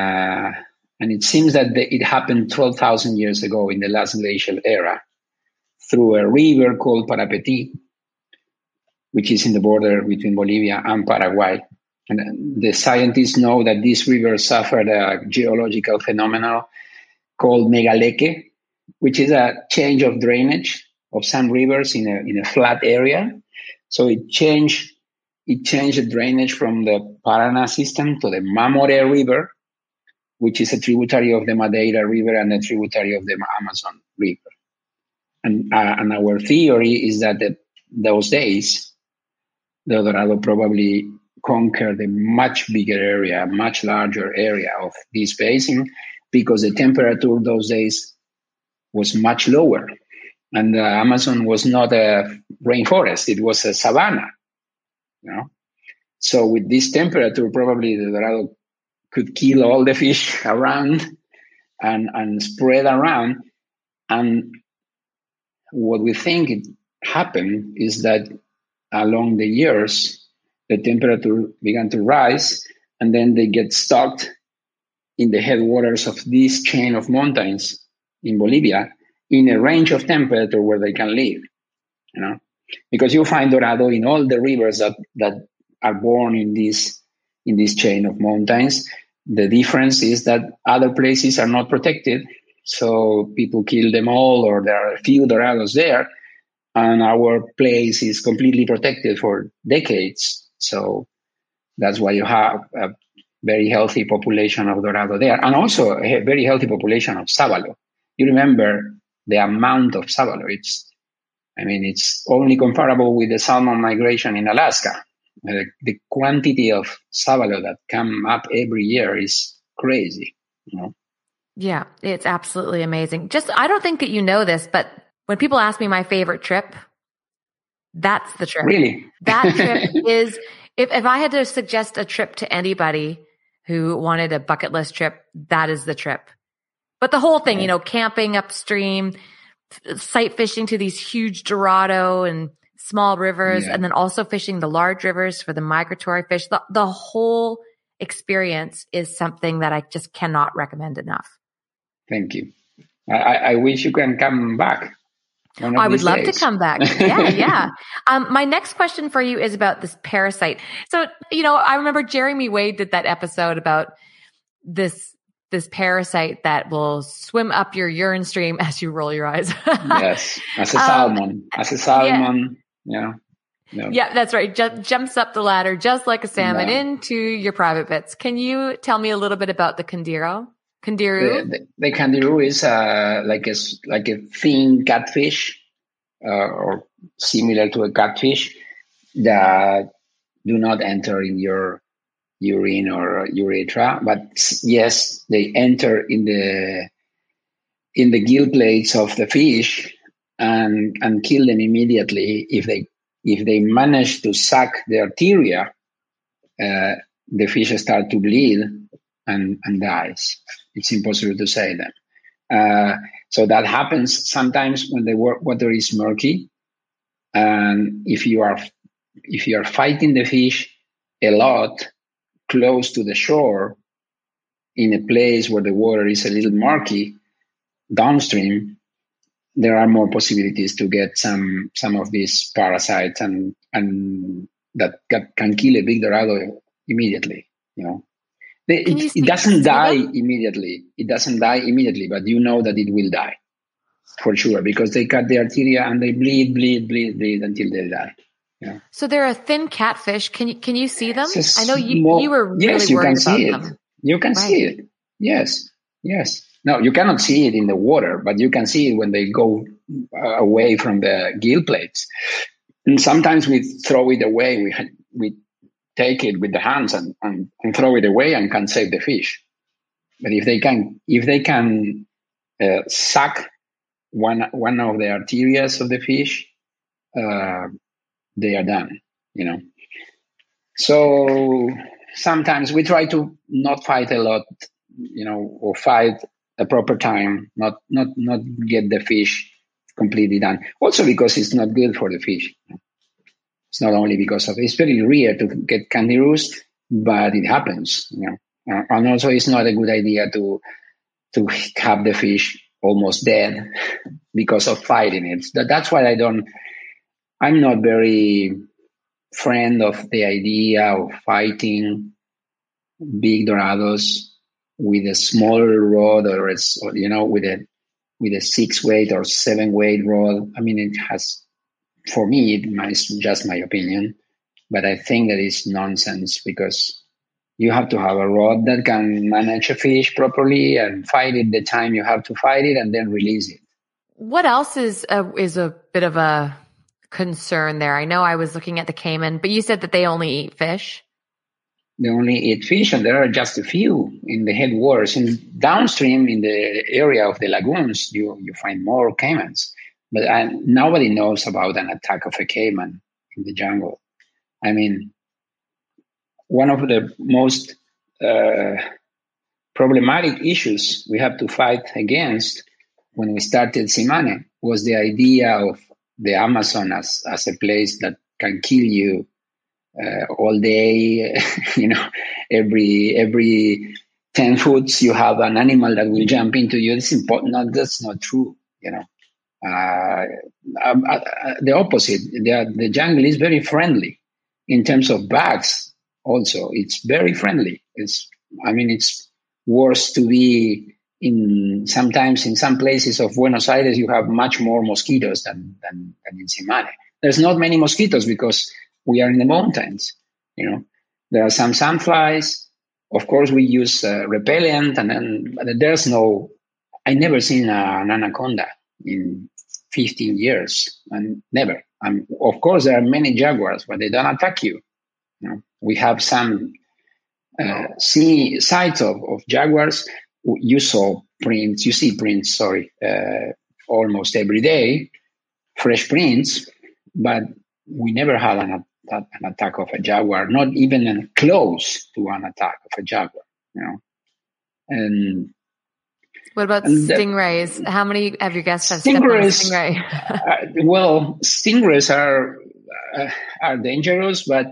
it seems that it happened 12,000 years ago in the last glacial era through a river called Parapetí, which is in the border between Bolivia and Paraguay. And the scientists know that this river suffered a geological phenomenon called megaleque, which is a change of drainage of some rivers in a flat area. So it changed the drainage from the Paraná system to the Mamoré River, which is a tributary of the Madeira River and a tributary of the Amazon River. And our theory is that those days, the Dorado probably conquered a much bigger area, much larger area of this basin, because the temperature those days was much lower. And the Amazon was not a rainforest, it was a savanna. So with this temperature, probably the Dorado could kill all the fish around and spread around. And what we think happened is that along the years, the temperature began to rise, and then they get stuck in the headwaters of this chain of mountains in Bolivia in a range of temperature where they can live, because you find Dorado in all the rivers that are born in this chain of mountains. The difference is that other places are not protected, so people kill them all, or there are a few Dorados there, and our place is completely protected for decades. So that's why you have a very healthy population of Dorado there, and also a very healthy population of Sábalo. You remember the amount of Sábalo. It's only comparable with the salmon migration in Alaska. The quantity of Sábalo that come up every year is crazy. Yeah, it's absolutely amazing. I don't think that you know this, but when people ask me my favorite trip, that's the trip. Really? That trip is, if I had to suggest a trip to anybody who wanted a bucket list trip, that is the trip. But the whole thing, camping upstream, sight fishing to these huge Dorado and small rivers, and then also fishing the large rivers for the migratory fish. The whole experience is something that I just cannot recommend enough. Thank you. I wish you can come back. I would love to come back. Yeah. My next question for you is about this parasite. So, I remember Jeremy Wade did that episode about this parasite that will swim up your urine stream as you roll your eyes. Yes, as a salmon. Yeah. Yeah, that's right. Jumps up the ladder just like a salmon into your private bits. Can you tell me a little bit about the candiru? The candiru is like a thin catfish, or similar to a catfish, that do not enter in your urine or urethra, but yes, they enter in the gill plates of the fish and kill them immediately. If they manage to suck the arteria, the fish start to bleed and dies. It's impossible to save them. So that happens sometimes when the water is murky, and if you are fighting the fish a lot close to the shore in a place where the water is a little murky downstream, there are more possibilities to get some of these parasites and that can kill a big Dorado immediately. It doesn't die immediately. It doesn't die immediately, but you know that it will die for sure, because they cut the arteria and they bleed until they die. Yeah. So they're a thin catfish. Can you see them? I know you were really worried about them. You can see it. Yes. No, you cannot see it in the water, but you can see it when they go away from the gill plates. And sometimes we throw it away. We take it with the hands and throw it away and can save the fish. But if they can suck one of the arterias of the fish, they are done. So sometimes we try to not fight a lot, or fight a proper time, not get the fish completely done. Also because it's not good for the fish. It's not only because it's very rare to get candirus, but it happens. And also it's not a good idea to have the fish almost dead because of fighting it. That's why I'm not very friend of the idea of fighting big dorados with a smaller rod, or with a 6-weight or 7-weight rod. I mean, it has, for me, it's just my opinion, but I think that is nonsense, because you have to have a rod that can manage a fish properly and fight it the time you have to fight it and then release it. What else is a bit of a concern there? I know I was looking at the caiman, but you said that they only eat fish. They only eat fish, and there are just a few in the headwaters. In downstream, in the area of the lagoons, you find more caimans. But nobody knows about an attack of a caiman in the jungle. I mean, one of the most problematic issues we have to fight against when we started Cimane was the idea of the Amazon as a place that can kill you all day. Every 10 foot you have an animal that will jump into you. It's important. No, that's not true. The opposite. The jungle is very friendly in terms of bugs. Also, it's very friendly. It's worse to be sometimes in some places of Buenos Aires, you have much more mosquitoes than in Cimane. There's not many mosquitoes because we are in the mountains. There are some sandflies. Of course, we use repellent, and then I never seen an anaconda in 15 years, and never. Of course, there are many jaguars, but they don't attack you. We have some sites of jaguars. You see prints, almost every day, fresh prints, but we never had an attack of a jaguar, not even close to an attack of a jaguar, And what about stingrays? How many of your guests have stepped on a stingray? Well, stingrays are dangerous, but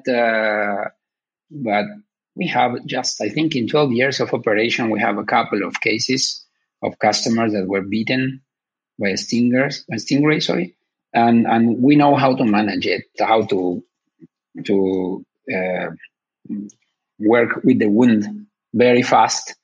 we have I think in 12 years of operation, we have a couple of cases of customers that were bitten by a stingray, and we know how to manage it, how to work with the wound very fast,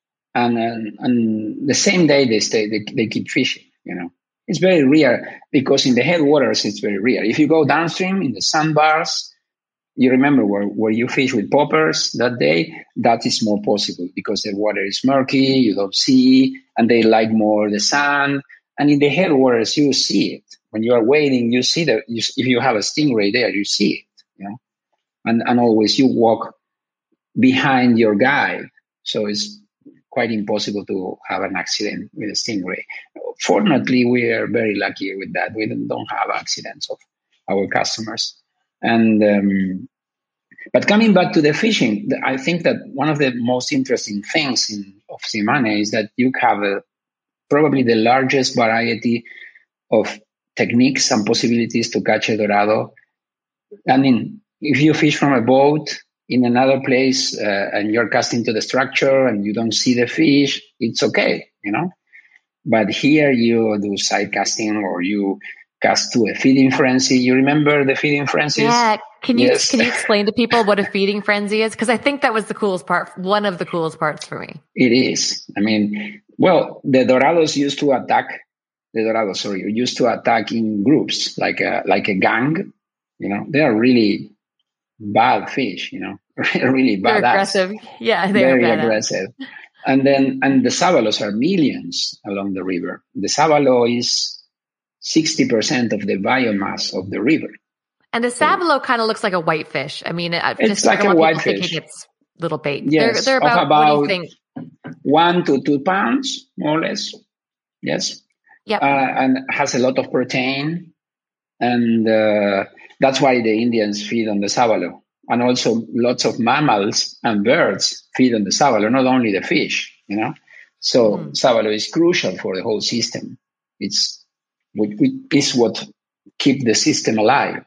and the same day they keep fishing. It's very rare, because in the headwaters it's very rare. If you go downstream in the sandbars, you remember where you fish with poppers that day, that is more possible because the water is murky, you don't see, and they like more the sand. And in the headwaters, you see it. When you are wading, you see that if you have a stingray there, you see it. And always you walk behind your guide, so it's quite impossible to have an accident with a stingray. Fortunately, we are very lucky with that. We don't have accidents of our customers. And but coming back to the fishing, I think that one of the most interesting things of Cimane is that you have probably the largest variety of techniques and possibilities to catch a dorado. I mean, if you fish from a boat in another place and you're casting to the structure and you don't see the fish, it's okay, But here you do side casting, or you cast to a feeding frenzy. You remember the feeding frenzies? Yeah. Can you explain to people what a feeding frenzy is? Because I think that was the coolest part, one of the coolest parts for me. It is. I mean, the dorados used to attack. Used to attack in groups, like a gang. They are really bad fish. Really bad. They're aggressive. Yeah, they very are aggressive. And the sabalos are millions along the river. The sabalo is 60% of the biomass of the river. And a sabalo kind of looks like a whitefish. I mean, it's like a whitefish. It's little bait. Yes, they're about what do you think? 1 to 2 pounds, more or less. Yes. Yep. And has a lot of protein, and that's why the Indians feed on the sabalo. And also lots of mammals and birds feed on the sabalo, not only the fish. So sabalo is crucial for the whole system. It's what keeps the system alive.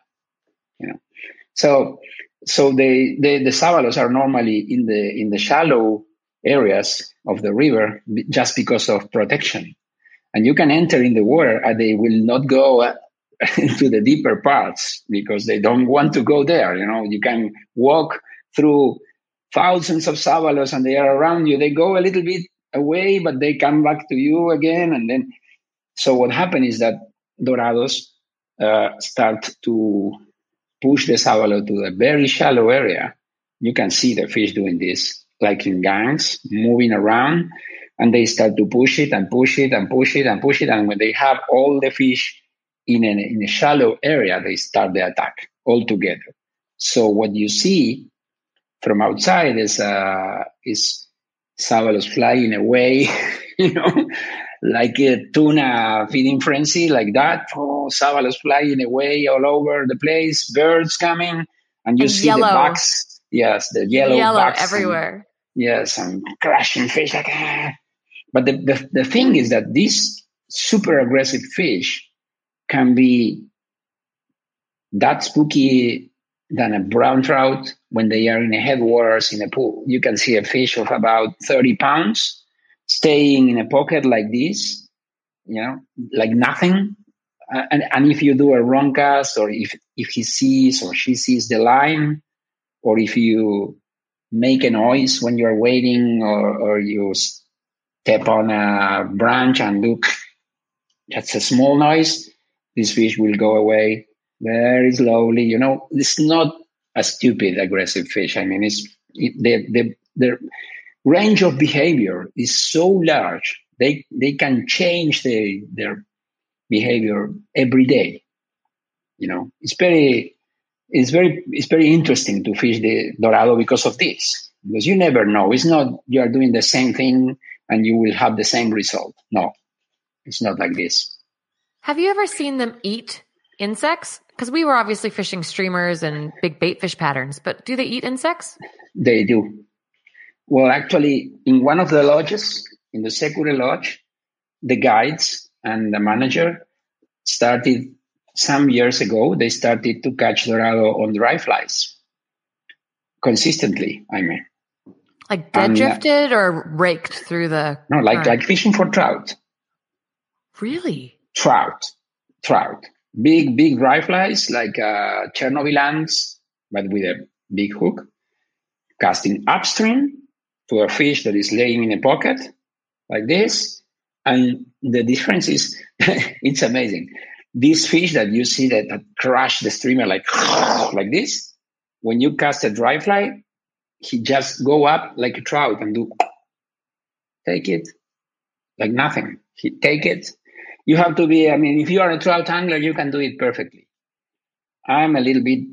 So the sabalos are normally in the shallow areas of the river just because of protection. And you can enter in the water and they will not go into the deeper parts because they don't want to go there. You can walk through thousands of sábalos and they are around you. They go a little bit away, but they come back to you again. And then, so what happened is that dorados start to push the sábalo to a very shallow area. You can see the fish doing this, like in gangs, moving around, and they start to push it and push it and push it and push it. And when they have all the fish in a shallow area, they start the attack all together. So what you see from outside is sábalos flying away, like a tuna feeding frenzy, like that. Oh, sábalos flying away all over the place, birds coming, and you see yellow. The bugs. Yes, the yellow bugs everywhere. And crashing fish like that. But the thing is that these super aggressive fish can be that spooky than a brown trout when they are in a headwaters in a pool. You can see a fish of about 30 pounds staying in a pocket like this, like nothing. And if you do a wrong cast, or if he sees or she sees the line, or if you make a noise when you're waiting, or you step on a branch and do just a small noise, this fish will go away very slowly. It's not a stupid aggressive fish. I mean, the range of behavior is so large. They can change their behavior every day. It's very interesting to fish the dorado because of this. Because you never know. It's not you are doing the same thing and you will have the same result. No, it's not like this. Have you ever seen them eat insects? Because we were obviously fishing streamers and big bait fish patterns, but do they eat insects? They do. Well, actually, in one of the lodges, in the Secure Lodge, the guides and the manager started some years ago. They started to catch dorado on dry flies consistently. I mean, like dead drifted or raked through the. No, like fishing for trout. Really? Trout. Big dry flies like Chernobylans, but with a big hook, casting upstream to a fish that is laying in a pocket like this. And the difference is, it's amazing. These fish that you see that crush the streamer like this, when you cast a dry fly, he just go up like a trout and take it like nothing. He take it. You have to be, if you are a trout angler, you can do it perfectly. I'm a little bit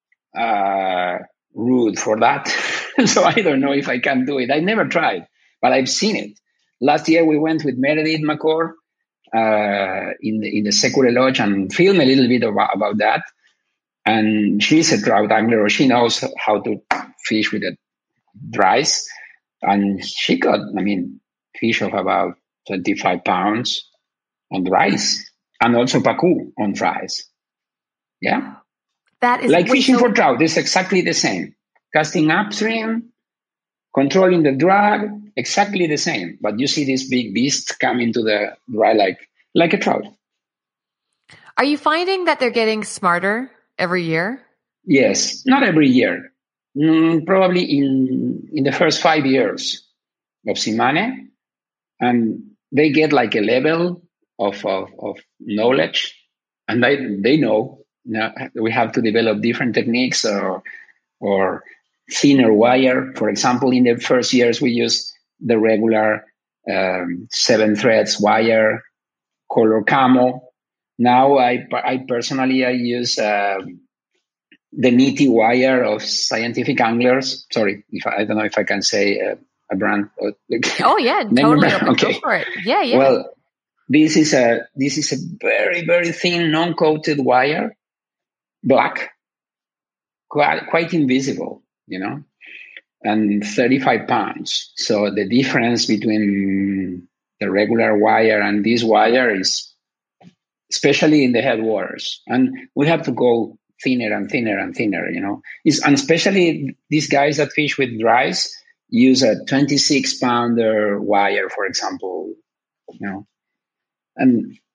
rude for that. So I don't know if I can do it. I never tried, but I've seen it. Last year we went with Meredith McCord in the Secure Lodge and filmed a little bit about that. And she's a trout angler, or she knows how to fish with the dries. And she got, fish of about 25 pounds on dries, and also pacu on dries. Yeah. That is like fishing for trout. It's exactly the same. Casting upstream, controlling the drag, exactly the same. But you see this big beast come into the dry like a trout. Are you finding that they're getting smarter every year? Yes, not every year. Probably in the first 5 years of Simane, and they get like a level of knowledge, and they know now we have to develop different techniques or thinner wire. For example, in the first years we used the regular 7 threads wire, color camo. Now I personally use the Nitty wire of Scientific Anglers. Sorry, I don't know if I can say a brand. Oh yeah, totally. Okay. Go for it. Yeah. Well, this is a very, very thin, non-coated wire, black, quite invisible, and 35 pounds. So the difference between the regular wire and this wire is, especially in the headwaters, and we have to go thinner and thinner and thinner, and especially these guys that fish with dries use a 26-pounder wire, for example, and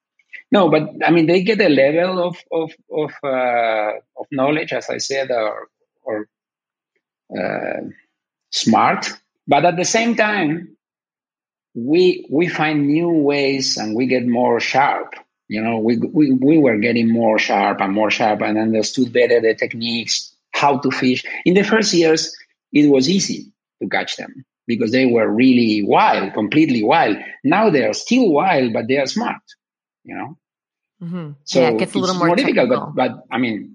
No, but I mean, they get a level of knowledge, as I said, or smart. But at the same time, we find new ways and we get more sharp. You know, we were getting more sharp and understood better the techniques, how to fish. In the first years, it was easy to catch them because they were really wild, completely wild. Now they are still wild, but they are smart, you know. Mm-hmm. So yeah, it gets a little more difficult, technical. but I mean,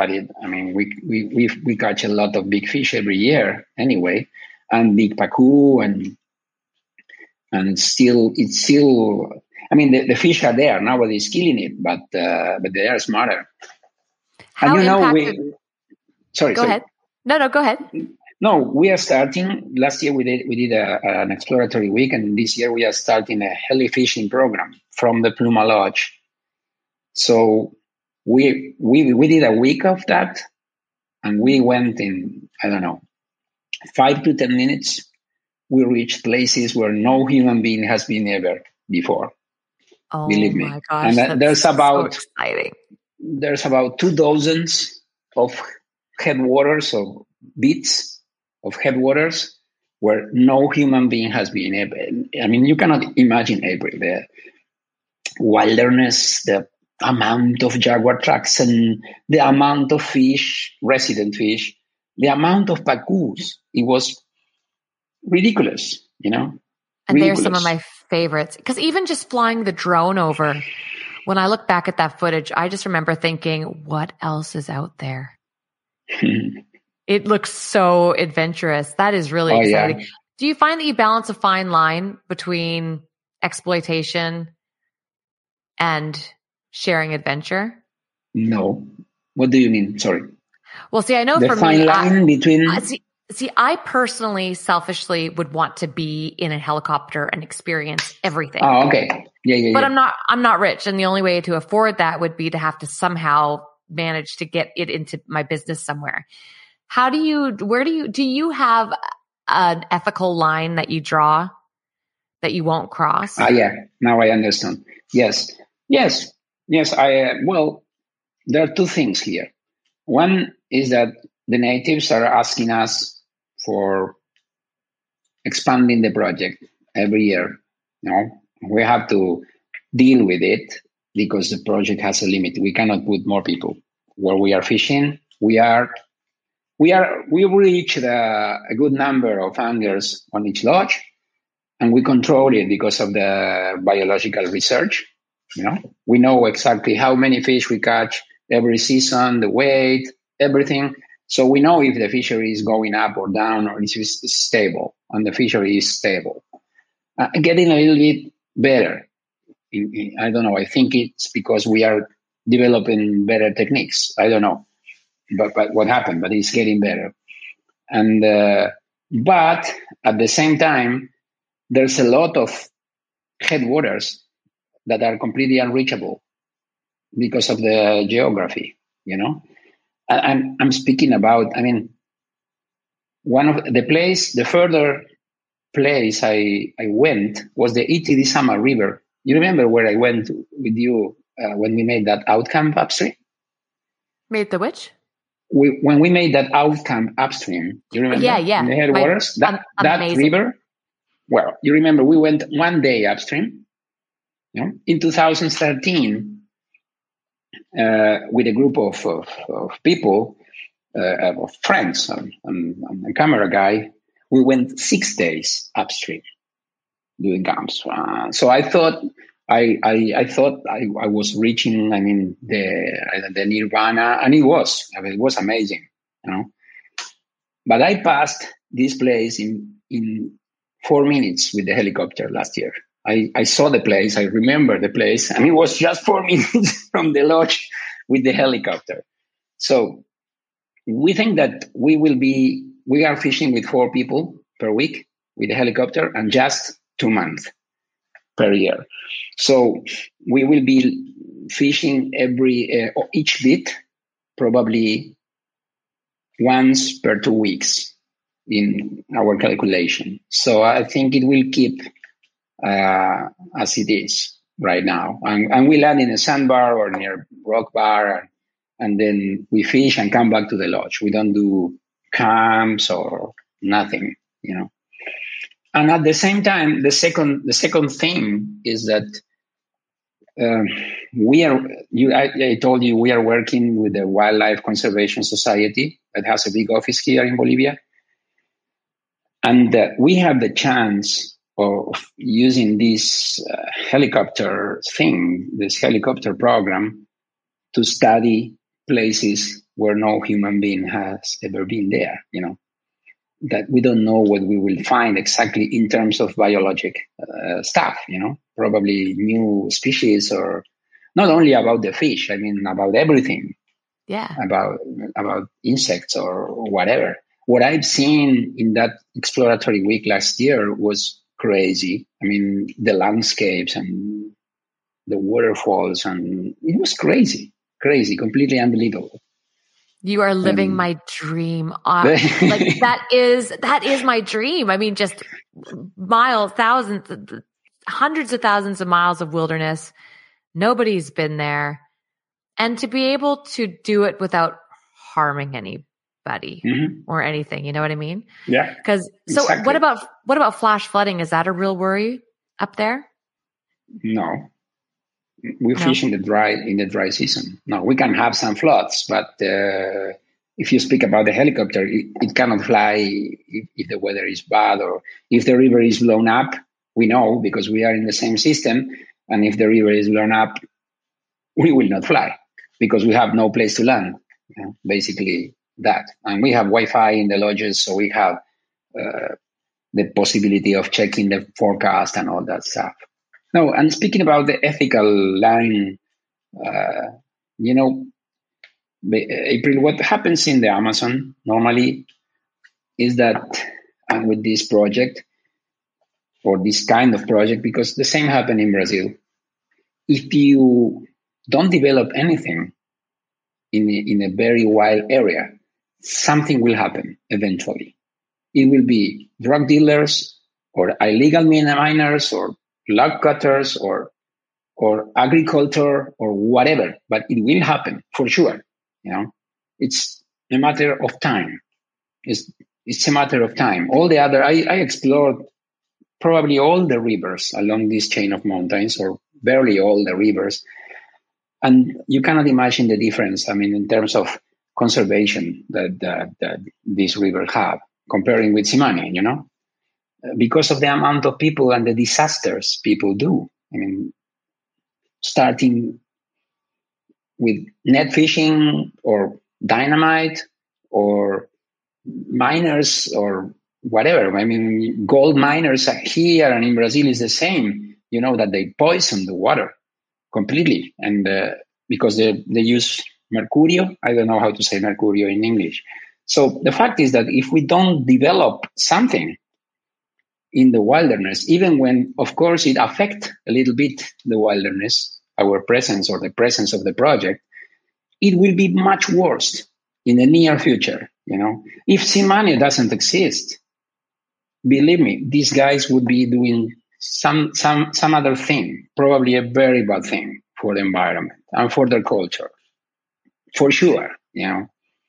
we catch a lot of big fish every year anyway, and big pacu and still, it's still, I mean, the fish are there. Nobody's killing it, but they are smarter. How and you know, impacted? Go ahead. No, go ahead. No, we are starting. Last year we did an exploratory week, and this year we are starting a heli fishing program from the Pluma Lodge. So we did a week of that, and we went in, I don't know, 5 to 10 minutes. We reached places where no human being has been ever before. Oh, believe me. My gosh, And there's so exciting. There's about 2 dozens of headwaters, of bits of headwaters where no human being has been able. I mean, you cannot imagine, April, the wilderness, the amount of jaguar tracks and the amount of fish, resident fish, the amount of pacus. It was ridiculous, you know. And they're some of my favorites because even just flying the drone over, when I look back at that footage, I just remember thinking, what else is out there? It looks so adventurous. That is really exciting. Yeah. Do you find that you balance a fine line between exploitation and sharing adventure? No. What do you mean? Sorry. Well, see, I know the for fine me, line between... See, I personally, selfishly would want to be in a helicopter and experience everything. Oh, okay. Yeah. But I'm not rich. And the only way to afford that would be to have to somehow manage to get it into my business somewhere. Do you have an ethical line that you draw that you won't cross? Yeah. Now I understand. Yes. Well, there are 2 things here. One is that the natives are asking us for expanding the project every year. You know, we have to deal with it because the project has a limit. We cannot put more people where we are fishing. We reached a good number of anglers on each lodge, and we control it because of the biological research. You know, we know exactly how many fish we catch every season, the weight, everything. So we know if the fishery is going up or down, or if it's stable, and the fishery is stable. Getting a little bit better. I don't know. I think it's because we are developing better techniques. I don't know, but what happened? But it's getting better. And but at the same time, there's a lot of headwaters that are completely unreachable because of the geography. You know. I'm speaking about, I mean, one of the further place I went was the Itidisama River. You remember where I went with you when we made that outcamp upstream? Made the which? When we made that outcamp upstream, you remember? Yeah. In the headwaters? That river? Well, you remember we went one day upstream, you know, in 2013. With a group of people, of friends, and a camera guy, we went 6 days upstream doing camps. So I thought I was reaching, I mean, the nirvana, and it was. I mean, it was amazing, you know. But I passed this place in 4 minutes with the helicopter last year. I saw the place, I remember the place, and it was just 4 minutes from the lodge with the helicopter. So we think that we are fishing with 4 people per week with the helicopter and just 2 months per year. So we will be fishing each bit probably once per 2 weeks in our calculation. So I think it will keep as it is. right now. And we land in a sandbar or near rock bar, and then we fish and come back to the lodge. We don't do camps or nothing, you know. And at the same time, the second thing is that I told you we are working with the Wildlife Conservation Society that has a big office here in Bolivia. And we have the chance of using this helicopter program, to study places where no human being has ever been there, you know, that we don't know what we will find exactly in terms of biologic stuff, you know, probably new species, or not only about the fish, I mean, about everything. Yeah. About insects or whatever. What I've seen in that exploratory week last year was crazy. I mean, the landscapes and the waterfalls, and it was crazy, completely unbelievable. You are living my dream. Like that is my dream. I mean, just miles, thousands, hundreds of thousands of miles of wilderness. Nobody's been there. And to be able to do it without harming anybody or anything, you know what I mean? Yeah. Because exactly. what about flash flooding? Is that a real worry up there? No. We fish in the dry season. No, we can have some floods, but if you speak about the helicopter, it cannot fly if the weather is bad, or if the river is blown up. We know, because we are in the same system, and if the river is blown up, we will not fly because we have no place to land. You know, basically that. And we have Wi-Fi in the lodges, so we have the possibility of checking the forecast and all that stuff. No, and speaking about the ethical line, you know, April, what happens in the Amazon normally is that, and with this project, or this kind of project, because the same happened in Brazil, if you don't develop anything in a very wild area, something will happen eventually. It will be drug dealers or illegal miners or log cutters or agriculture or whatever, but it will happen for sure. You know, it's a matter of time. It's a matter of time. All the other, I explored probably all the rivers along this chain of mountains, or barely all the rivers. And you cannot imagine the difference, I mean, in terms of conservation that these rivers have, comparing with Simani, you know, because of the amount of people and the disasters people do. I mean, starting with net fishing or dynamite or miners or whatever. I mean, gold miners here and in Brazil is the same, you know, that they poison the water completely. And because they use mercurio, I don't know how to say mercurio in English. So the fact is that if we don't develop something in the wilderness, even when, of course, it affects a little bit the wilderness, our presence or the presence of the project, it will be much worse in the near future. You know, if Simani doesn't exist, believe me, these guys would be doing some other thing, probably a very bad thing for the environment and for their culture, for sure. You know,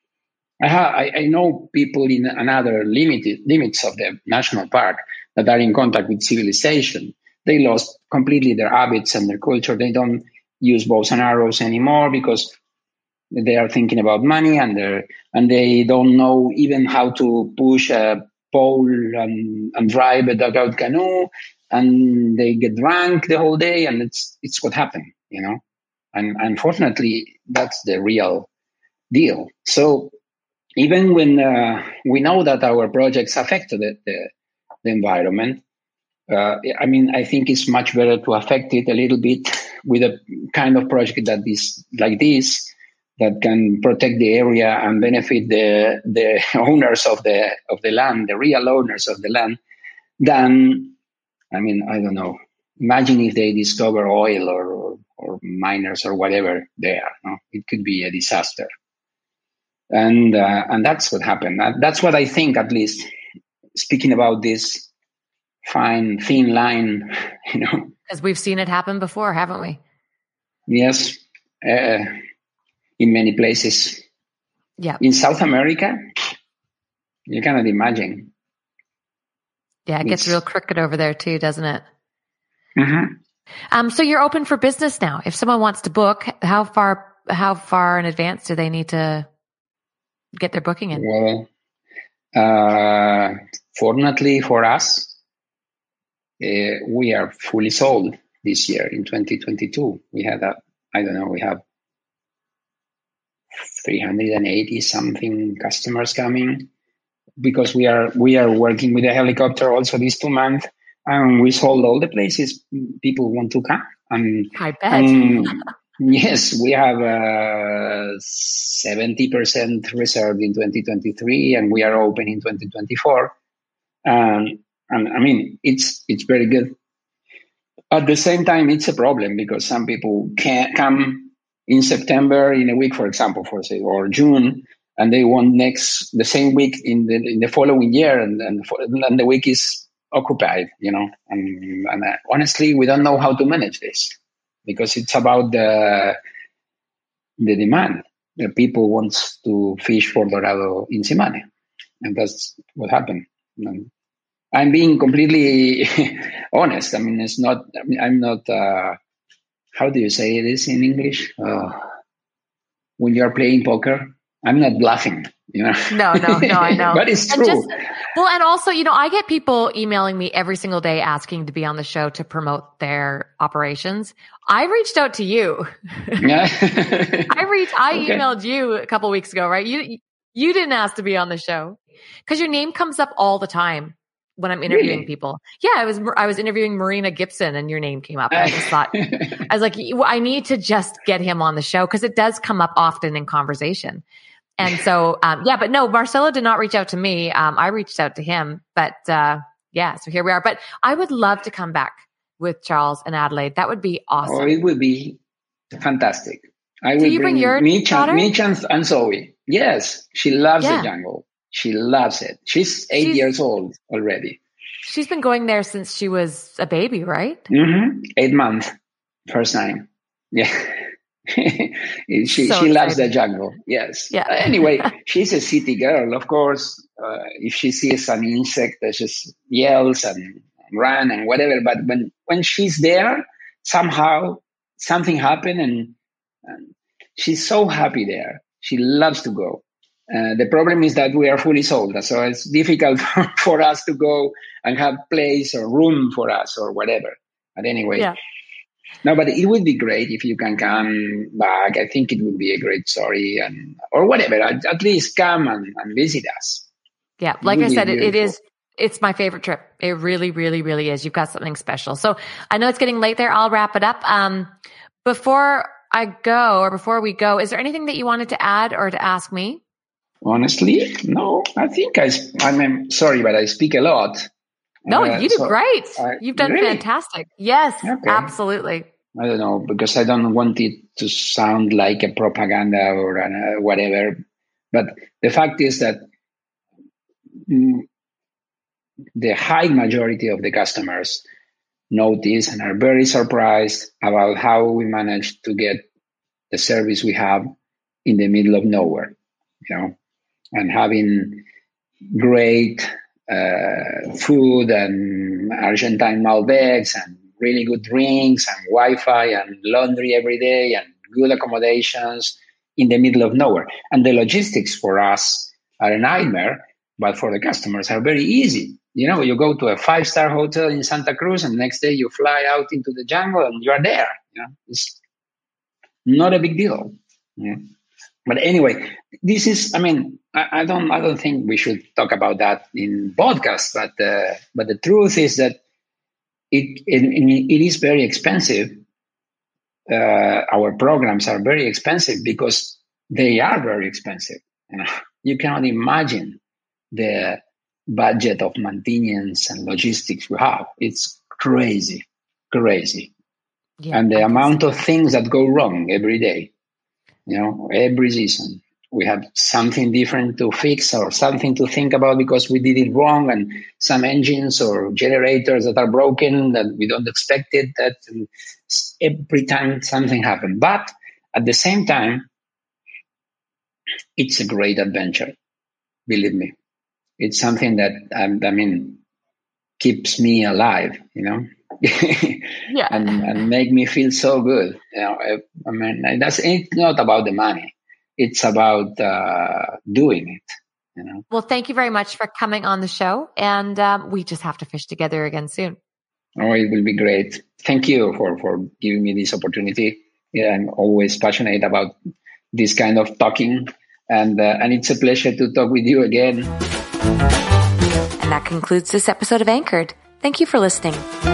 I know people in another limits of the national park that are in contact with civilization. They lost completely their habits and their culture. They don't use bows and arrows anymore because they are thinking about money, and they don't know even how to push a pole and drive a dugout canoe, and they get drunk the whole day, and it's what happened, you know. And unfortunately, that's the real deal. So even when we know that our projects affect the environment, I mean, I think it's much better to affect it a little bit with a kind of project that is like this, that can protect the area and benefit the owners of the land, the real owners of the land, than, I mean, I don't know. Imagine if they discover oil or miners or whatever there. No? It could be a disaster. And that's what happened. That's what I think, at least, speaking about this fine, thin line, Because we've seen it happen before, haven't we? Yes, in many places. Yeah. In South America, you cannot imagine. Yeah, it gets real crooked over there too, doesn't it? Mm-hmm. So you're open for business now. If someone wants to book, how far in advance do they need to get their booking in? Well, fortunately for us, we are fully sold this year in 2022. We have 380 something customers coming, because we are working with a helicopter also this 2 months, and we sold all the places people want to come. I bet. Yes, we have 70% reserved in 2023, and we are open in 2024. And I mean, it's very good. At the same time, it's a problem because some people can't come in September in a week, for example, or June, and they want the same week in the following year, and the week is occupied, And honestly, we don't know how to manage this, because it's about the demand. The people want to fish for Dorado in Simane, and that's what happened. I'm being completely honest. I mean, I'm not, how do you say this in English? When you're playing poker, I'm not bluffing, No, I know. But it's true. And also, I get people emailing me every single day asking to be on the show to promote their operations. I reached out to you. Yeah. I emailed you a couple weeks ago, right? You didn't ask to be on the show, because your name comes up all the time when I'm interviewing people. Yeah, I was interviewing Marina Gibson, and your name came up. And I just thought, I was like, I need to just get him on the show, because it does come up often in conversation. And so, but no, Marcelo did not reach out to me. I reached out to him, but so here we are. But I would love to come back with Charles and Adelaide. That would be awesome. Oh, it would be fantastic. Do you bring your daughter? Mitch and Zoe. Yes, she loves the jungle. She loves it. She's 8 years old already. She's been going there since she was a baby, right? Mm-hmm. 8 months, first time. Yeah. She loves the jungle. Yes. Yeah. Anyway, she's a city girl, of course. If she sees an insect, she just yells and run and whatever. But when she's there, somehow something happened, and she's so happy there. She loves to go. The problem is that we are fully sold, so it's difficult for us to go and have place or room for us or whatever. But anyway. Yeah. No, but it would be great if you can come back. I think it would be a great story, or whatever. At least come and visit us. Yeah, like I said, it's my favorite trip. It really, really, really is. You've got something special. So I know it's getting late there. I'll wrap it up. Before we go, is there anything that you wanted to add or to ask me? Honestly, no. I think I'm sorry, but I speak a lot. No, you do great. You've done fantastic. Yes, okay. Absolutely. I don't know, because I don't want it to sound like a propaganda or whatever. But the fact is that the high majority of the customers notice and are very surprised about how we managed to get the service we have in the middle of nowhere, and having great food and Argentine Malbecs and really good drinks and Wi-Fi and laundry every day and good accommodations in the middle of nowhere. And the logistics for us are a nightmare, but for the customers are very easy. You go to a 5-star hotel in Santa Cruz, and the next day you fly out into the jungle and you are there. It's not a big deal. Yeah. But anyway, this is, I don't think we should talk about that in podcast, but the truth is that it is very expensive. Our programs are very expensive because they are very expensive. You cannot imagine the budget of maintenance and logistics we have. It's crazy. Yeah, and the amount of things that go wrong every day. Every season, we have something different to fix or something to think about because we did it wrong, and some engines or generators that are broken that we don't expect it, that every time something happens. But at the same time, it's a great adventure. Believe me. It's something that, keeps me alive, Yeah. and make me feel so good. It's not about the money. It's about doing it. Well, thank you very much for coming on the show, and we just have to fish together again soon. Oh, it will be great. Thank you for giving me this opportunity. Yeah, I'm always passionate about this kind of talking, and it's a pleasure to talk with you again. And that concludes this episode of Anchored. Thank you for listening.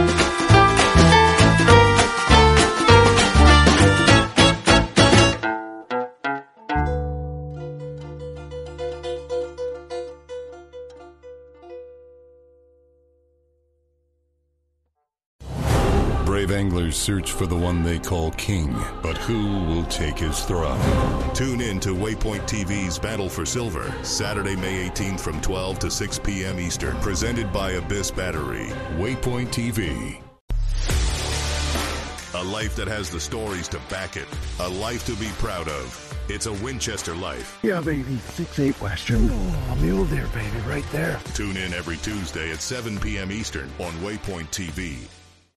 Brave anglers search for the one they call king, but who will take his throne? Tune in to Waypoint TV's Battle for Silver, Saturday, May 18th from 12 to 6 p.m. Eastern, presented by Abyss Battery. Waypoint TV. A life that has the stories to back it. A life to be proud of. It's a Winchester life. Yeah, baby. 6'8" Western. Oh, mule deer, baby, right there. Tune in every Tuesday at 7 p.m. Eastern on Waypoint TV.